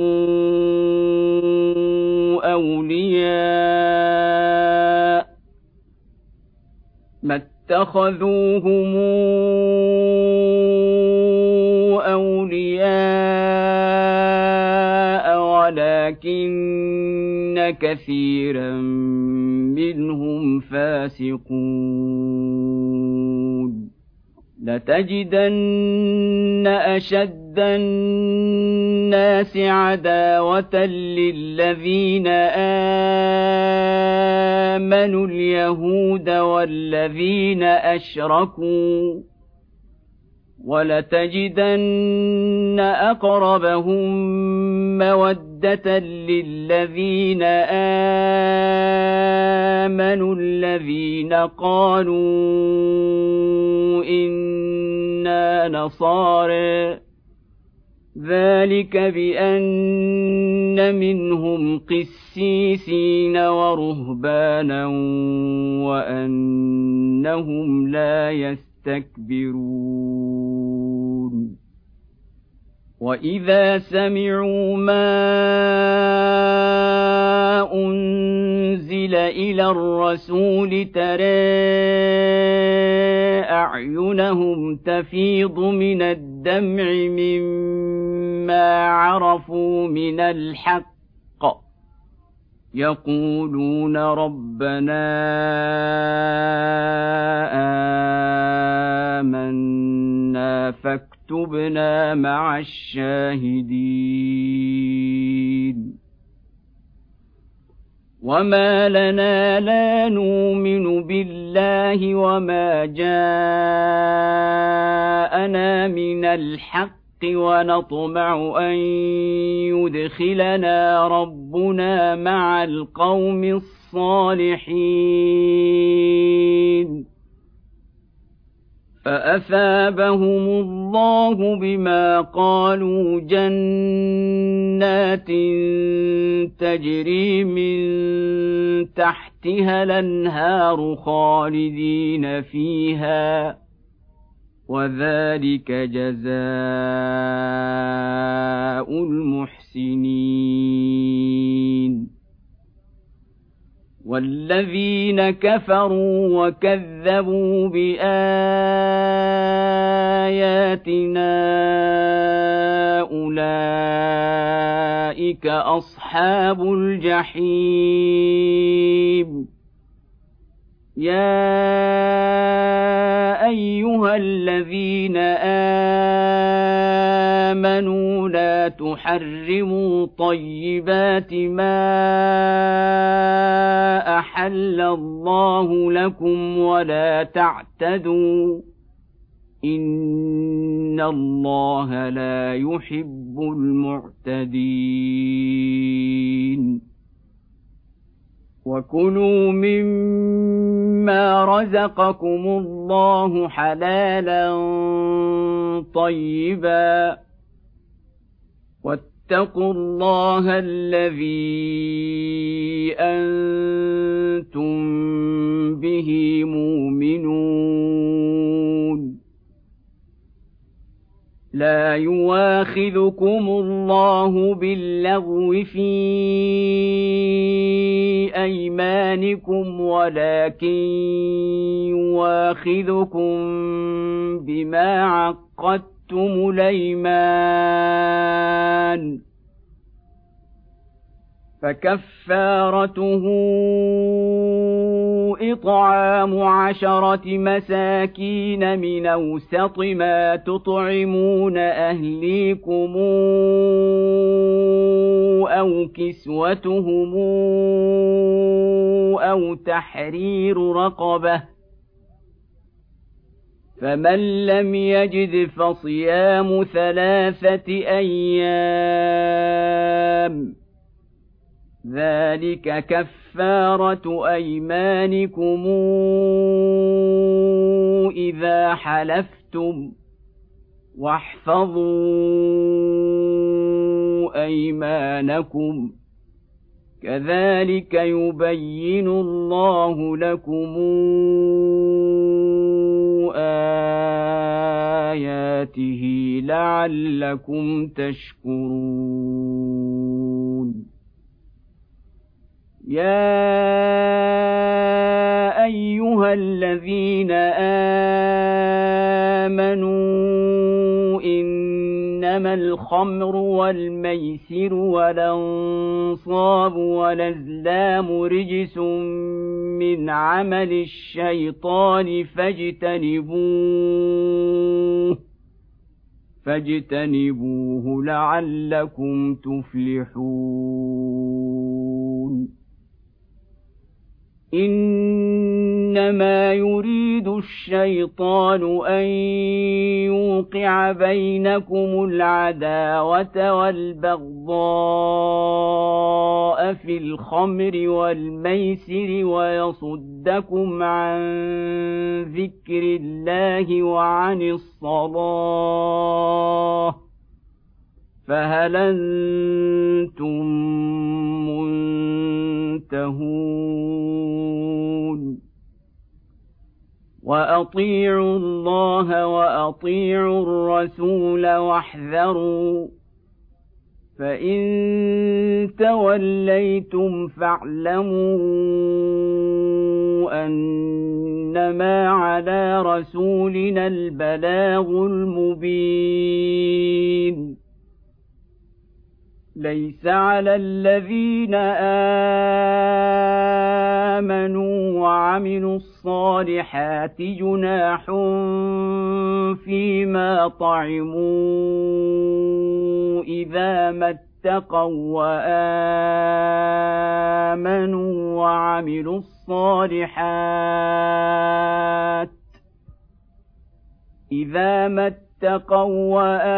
أولياء ما اتخذوهم أولياء ولكن كثيرا منهم فاسقون لتجدن أشد الناس عداوة للذين آمنوا اليهود والذين أشركوا ولتجدن أقربهم مودة للذين آمنوا الذين قالوا إنا نصارى ذلك بأن منهم قسيسين ورهبانا وأنهم لا يستكبرون وإذا سمعوا ما أنزل إلى الرسول ترى أعينهم تفيض من الدمع مما عرفوا من الحق يقولون ربنا آمنا فاكتبنا مع الشاهدين وما لنا لا نؤمن بالله وما جاءنا من الحق ونطمع أن يدخلنا ربنا مع القوم الصالحين فأثابهم الله بما قالوا جنات تجري من تحتها الأنهار خالدين فيها وذلك جزاء المحسنين والذين كفروا وكذبوا بآياتنا أولئك أصحاب الجحيم يا أيها الذين آمنوا لا تحرموا طيبات ما أحل الله لكم ولا تعتدوا إن الله لا يحب المعتدين وكلوا مما رزقكم الله حلالا طيبا واتقوا الله الذي أنتم به مؤمنون لا يواخذكم الله باللغو في أيمانكم ولكن يواخذكم بما عقدتم الأيمان فكفارته إطعام عشرة مساكين من أوسط ما تطعمون أهليكم أو كسوتهم أو تحرير رقبة فمن لم يجد فصيام ثلاثة أيام ذلك كفارة أيمانكم إذا حلفتم واحفظوا أيمانكم كذلك يبين الله لكم آياته لعلكم تشكرون يا أيها الذين آمنوا إنما الخمر والميسر والأنصاب والأزلام رجس من عمل الشيطان فاجتنبوه فاجتنبوه لعلكم تفلحون إنما يريد الشيطان أن يوقع بينكم العداوة والبغضاء في الخمر والميسر ويصدكم عن ذكر الله وعن الصلاة فهل أنتم منتهون وأطيعوا الله وأطيعوا الرسول واحذروا فإن توليتم فاعلموا أنما على رسولنا البلاغ المبين ليس على الذين آمنوا وعملوا الصالحات جناح فيما طعموا إذا ما اتقوا وآمنوا وعملوا الصالحات إذا ما اتقوا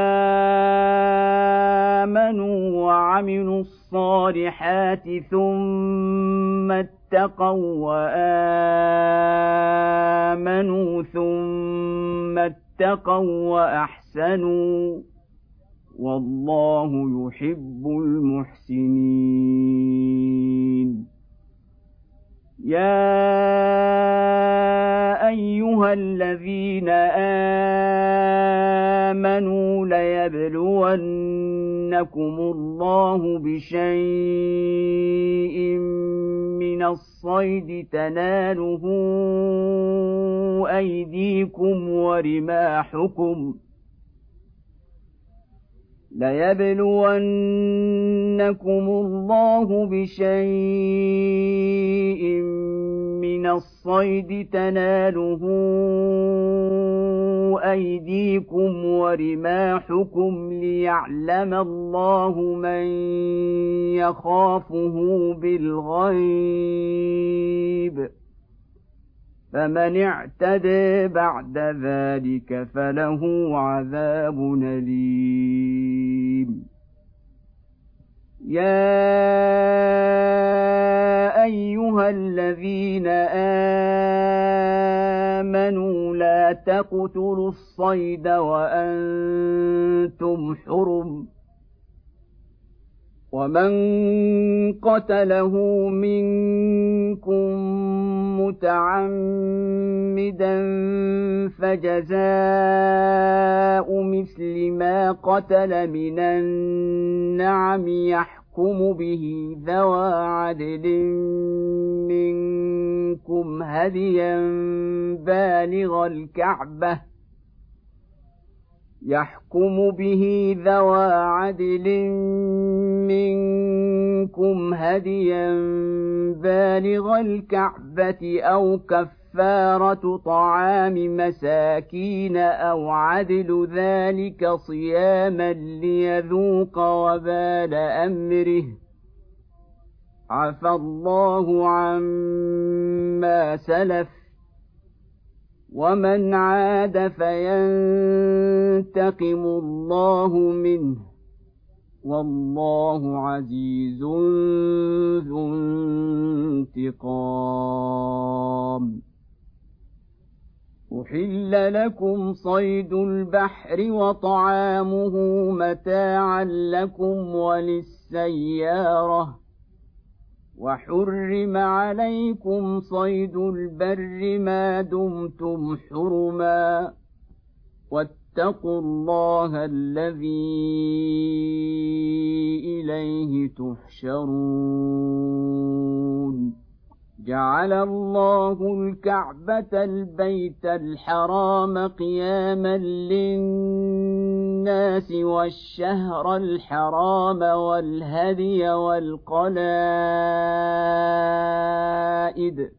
وآمنوا وعملوا الصالحات ثم اتقوا وآمنوا ثم اتقوا وأحسنوا والله يحب المحسنين يا أيها الذين آمنوا ليبلونكم الله بشيء من الصيد تناله أيديكم ورماحكم ليبلونكم الله بشيء من الصيد تناله أيديكم ورماحكم ليعلم الله من يخافه بالغيب فمن اعتدى بعد ذلك فله عذاب أليم يا أيها الذين آمنوا لا تقتلوا الصيد وأنتم حرم ومن قتله منكم متعمدا فجزاء مثل ما قتل من النعم يحكم به ذوى عدل منكم هديا بالغ الكعبة يحكم به ذوى عدل منكم هديا بالغ الكعبة أو كفارة طعام مساكين أو عدل ذلك صياما ليذوق وبال أمره عفى الله عما سلف ومن عاد فينتقم الله منه والله عزيز ذو انتقام. أحل لكم صيد البحر وطعامه متاعا لكم وللسيارة وحرم عليكم صيد البر ما دمتم حرما واتقوا الله الذي إليه تحشرون. جعل الله الكعبة البيت الحرام قياما للناس والشهر الحرام والهدي والقلائد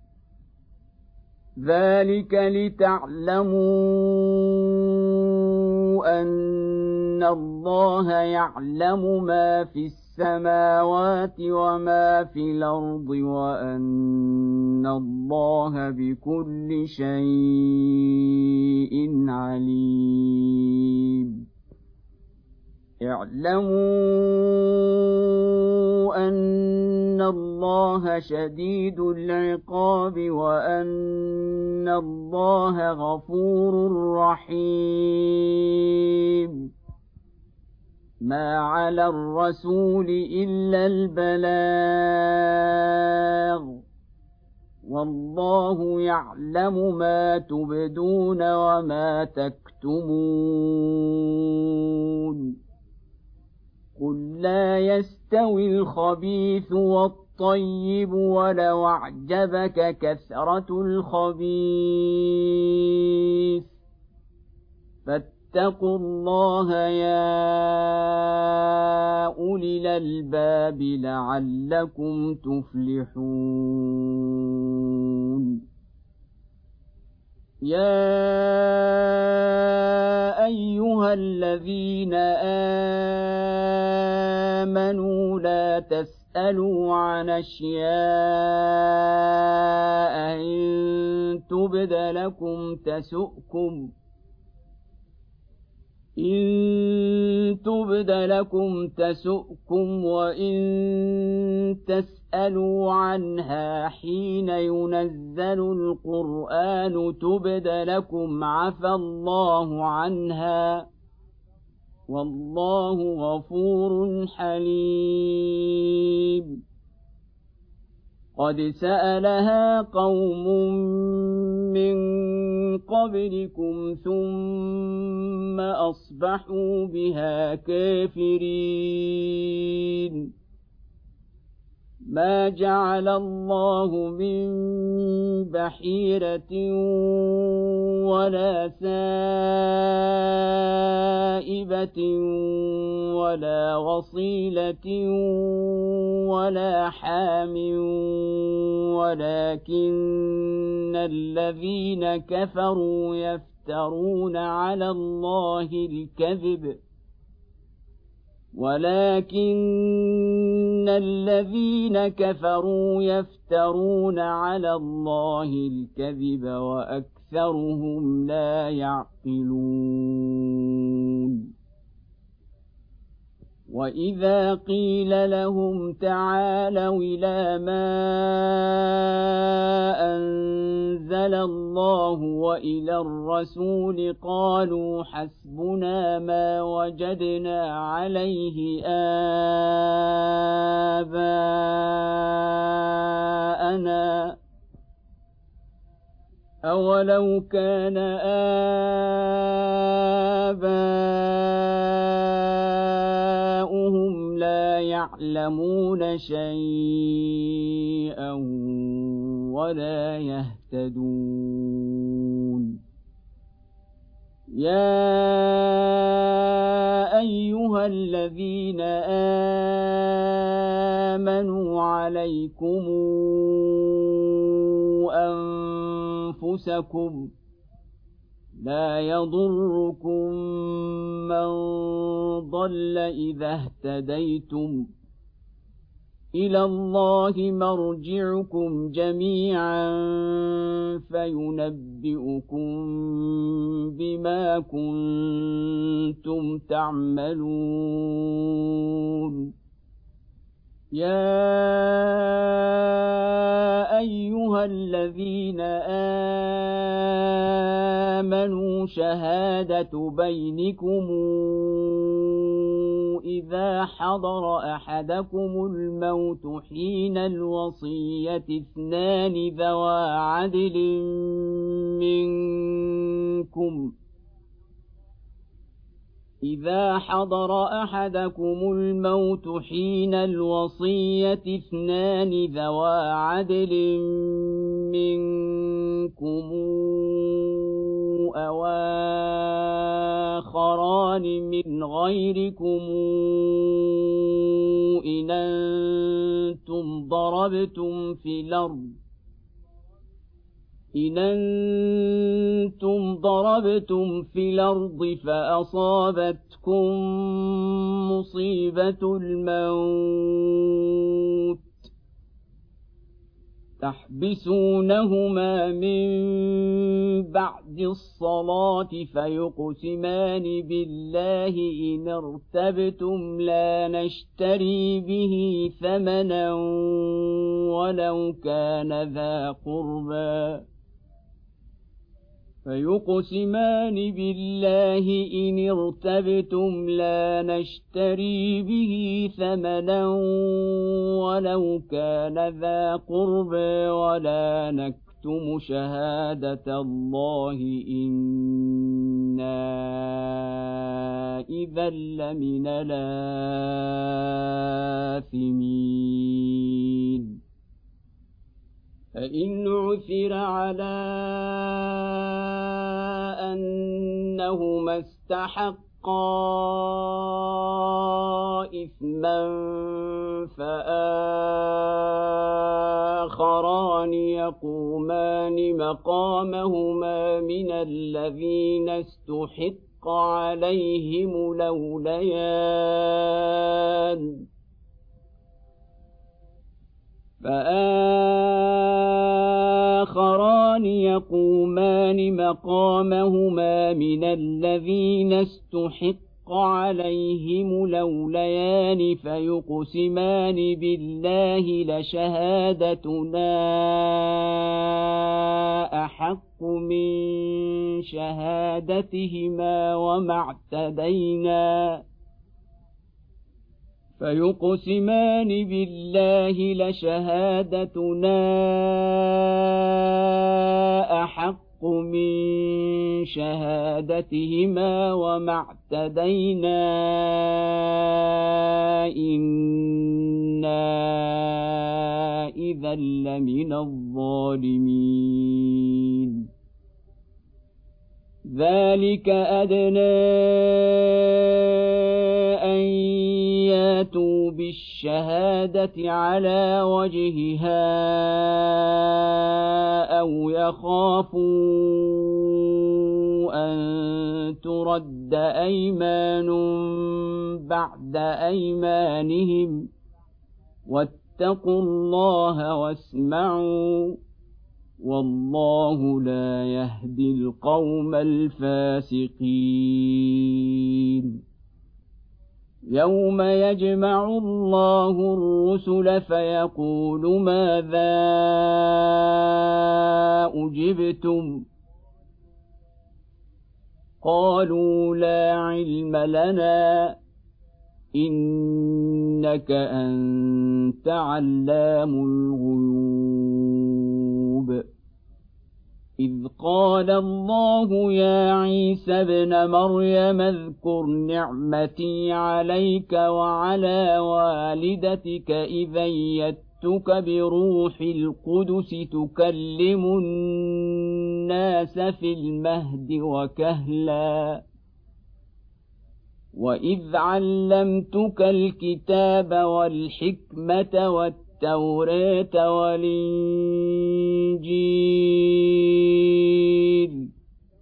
ذلك لتعلموا أن الله يعلم ما في السماوات وما في الأرض وأن الله بكل شيء عليم. اعلموا أن الله شديد العقاب وأن الله غفور رحيم. ما على الرسول إلا البلاغ والله يعلم ما تبدون وما تكتمون. قل لا يستوي الخبيث والطيب ولو أعجبك كثرة الخبيث فاتقوا الله يا أولي الألباب لعلكم تفلحون. يا أيها الذين آمنوا لا تسألوا عن أشياء إن تبد لكم تسؤكم إن تبد لكم تسؤكم وإن تسألوا عنها حين ينزل القرآن تبد لكم عفى الله عنها والله غفور حليم. قد سألها قوم من قبلكم ثم أصبحوا بها كافرين. ما جعل الله من بحيرة ولا سائبة ولا وصيلة ولا حام ولكن الذين كفروا يفترون على الله الكذب ولكن الذين كفروا يفترون على الله الكذب وأكثرهم لا يعقلون. وإذا قيل لهم تعالوا إلى ما أنزل الله وإلى الرسول قالوا حسبنا ما وجدنا عليه آباءنا أولو كان آباؤهم لا يعلمون شيئا ولا يهتدون. يا أيها الذين آمنوا عليكم أنفسكم لا يضركم من ضل إذا اهتديتم إلى الله مرجعكم جميعا فينبئكم بما كنتم تعملون يا أيها الذين آمنوا شهادة بينكم إذا حضر أحدكم الموت حين الوصية اثنان ذوى عدل منكم إذا حضر أحدكم الموت حين الوصية اثنان ذوى عدل منكم أو آخران من غيركم إن أنتم ضربتم في الأرض إن أنتم ضربتم في الأرض فأصابتكم مصيبة الموت تحبسونهما من بعد الصلاة فيقسمان بالله إن ارتبتم لا نشتري به ثمنا ولو كان ذا قربى فيقسمان بالله إن ارتبتم لا نشتري به ثمنا ولو كان ذا قربى ولا نكتم شهادة الله إنا إذا لمن الآثمين فإن عثر على أنهما استحقا إثما فآخران يقومان مقامهما من الذين استحق عليهم الأوليان فآخران يقومان مقامهما من الذين استحق عليهم الأوليان فيقسمان بالله لشهادتنا أحق من شهادتهما وما اعتدينا فيقسمان بالله لشهادتنا أحق من شهادتهما وما اعتدينا إنا إذا لمن الظالمين ذلك أدنى أن ياتوا بالشهادة على وجهها أو يخافوا أن ترد أيمان بعد أيمانهم واتقوا الله واسمعوا والله لا يهدي القوم الفاسقين يوم يجمع الله الرسل فيقول ماذا أجبتم قالوا لا علم لنا إنك أنت علام الغيوب إذ قال الله يا عيسى ابن مريم اذكر نعمتي عليك وعلى والدتك إذ أيدتك بروح القدس تكلم الناس في المهد وكهلا وإذ علمتك الكتاب والحكمة والتوراة والإنجيل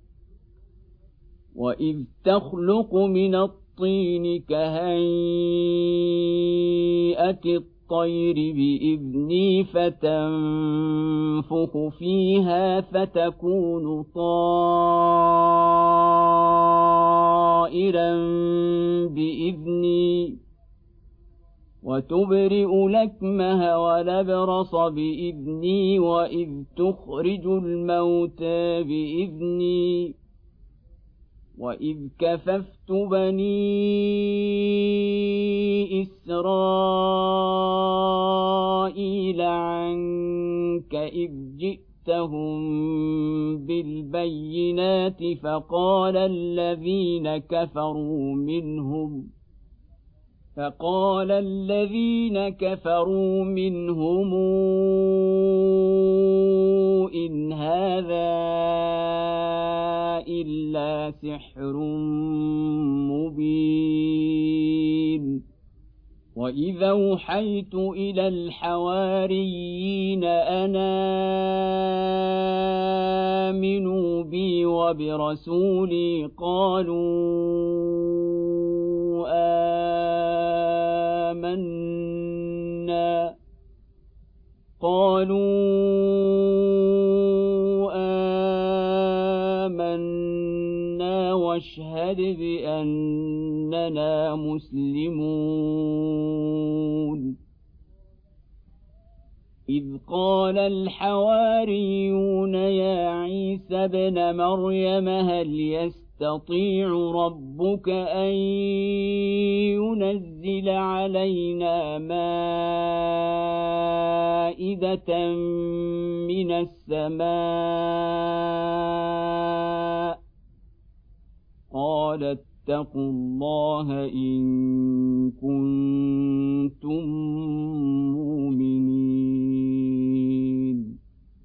وإذ تخلق من الطين كهيئة الطير بإذني فتنفخ فيها فتكون طائرا بإذني وتبرئ الأكمه والأبرص بإذني وإذ تخرج الموتى بإذني وإذ كففت بني إسرائيل عنك إذ جئتهم بالبينات فقال الذين كفروا منهم فقال الذين كفروا منهم إن هذا إلا سحر مبين وإذا أوحيت إلى الحواريين أن آمنوا بي وبرسولي قالوا آمنا قالوا آمنا واشهد بأننا مسلمون إذ قال الحواريون يا عيسى ابن مريم هل يستطيع ربك أن ينزل علينا مائدة من السماء قال اتقوا الله إن كنتم مؤمنين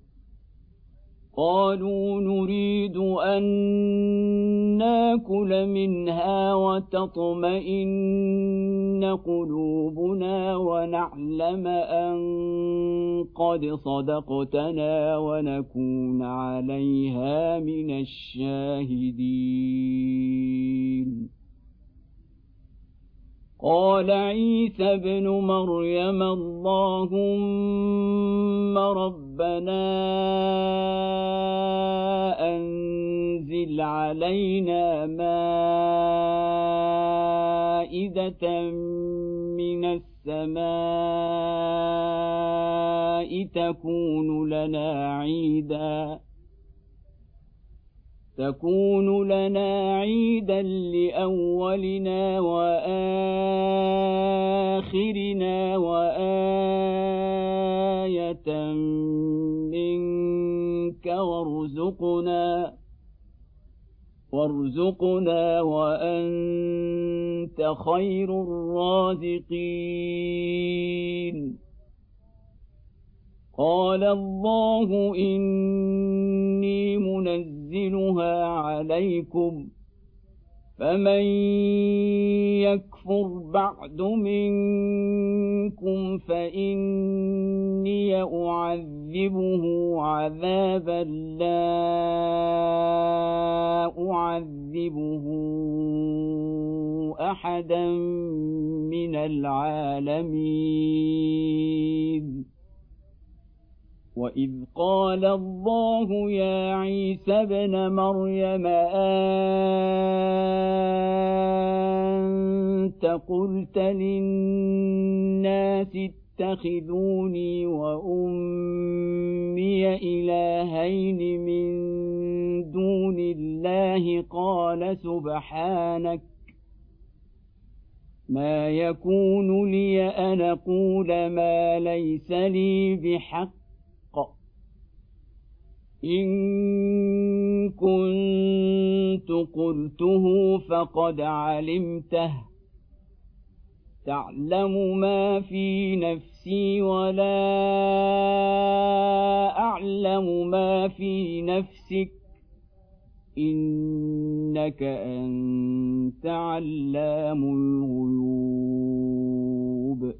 قالوا نريد أن ناكل منها وتطمئن قلوبنا ونعلم أن قد صدقتنا ونكون عليها من الشاهدين قال عيسى ابن مريم اللهم ربنا أنزل علينا مائدة من السماء تكون لنا عيدا تكون لنا عيدا لأولنا وآخرنا وآية منك وارزقنا وارزقنا وأنت خير الرازقين قال الله إني منزلها عليكم فمن يكفر بعد منكم فإني أعذبه عذابا لا أعذبه أحدا من العالمين وإذ قال الله يا عيسى ابن مريم أنت قلت للناس اتخذوني وأمي إلهين من دون الله قال سبحانك ما يكون لي أن أقول ما ليس لي بحق إن كنت قلته فقد علمته تعلم ما في نفسي ولا أعلم ما في نفسك إنك أنت علام الغيوب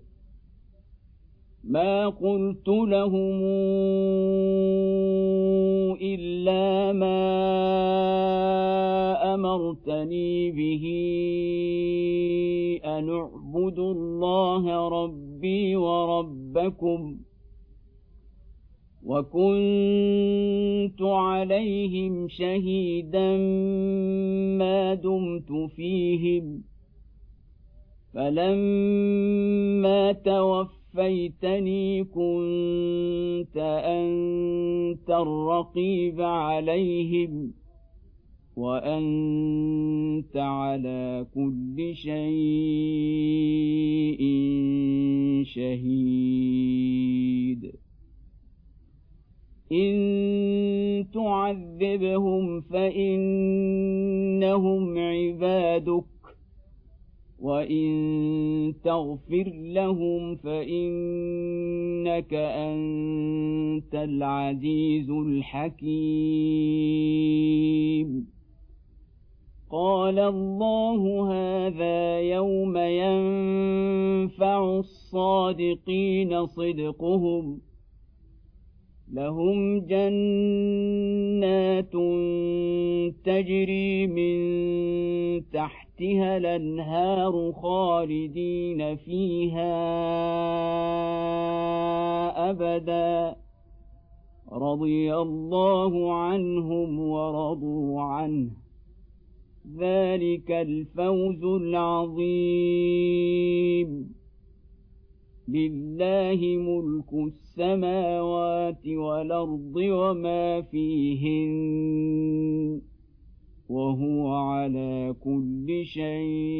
ما قلت لهم إلا ما أمرتني به أن اعبدوا الله ربي وربكم وكنت عليهم شهيدا ما دمت فيهم فلما توفيتني كنت أنت الرقيب عليهم وأنت على كل شيء شهيد إن تعذبهم فإنهم عبادك وإن تغفر لهم فإنك أنت العزيز الحكيم قال الله هذا يوم ينفع الصادقين صدقهم لهم جنات تجري من تحتها الأنهار خالدين فيها أبدا رضي الله عنهم ورضوا عنه ذلك الفوز العظيم لله ملك السماوات والأرض وما فيهن وهو على كل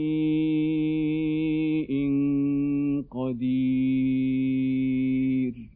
شيء قدير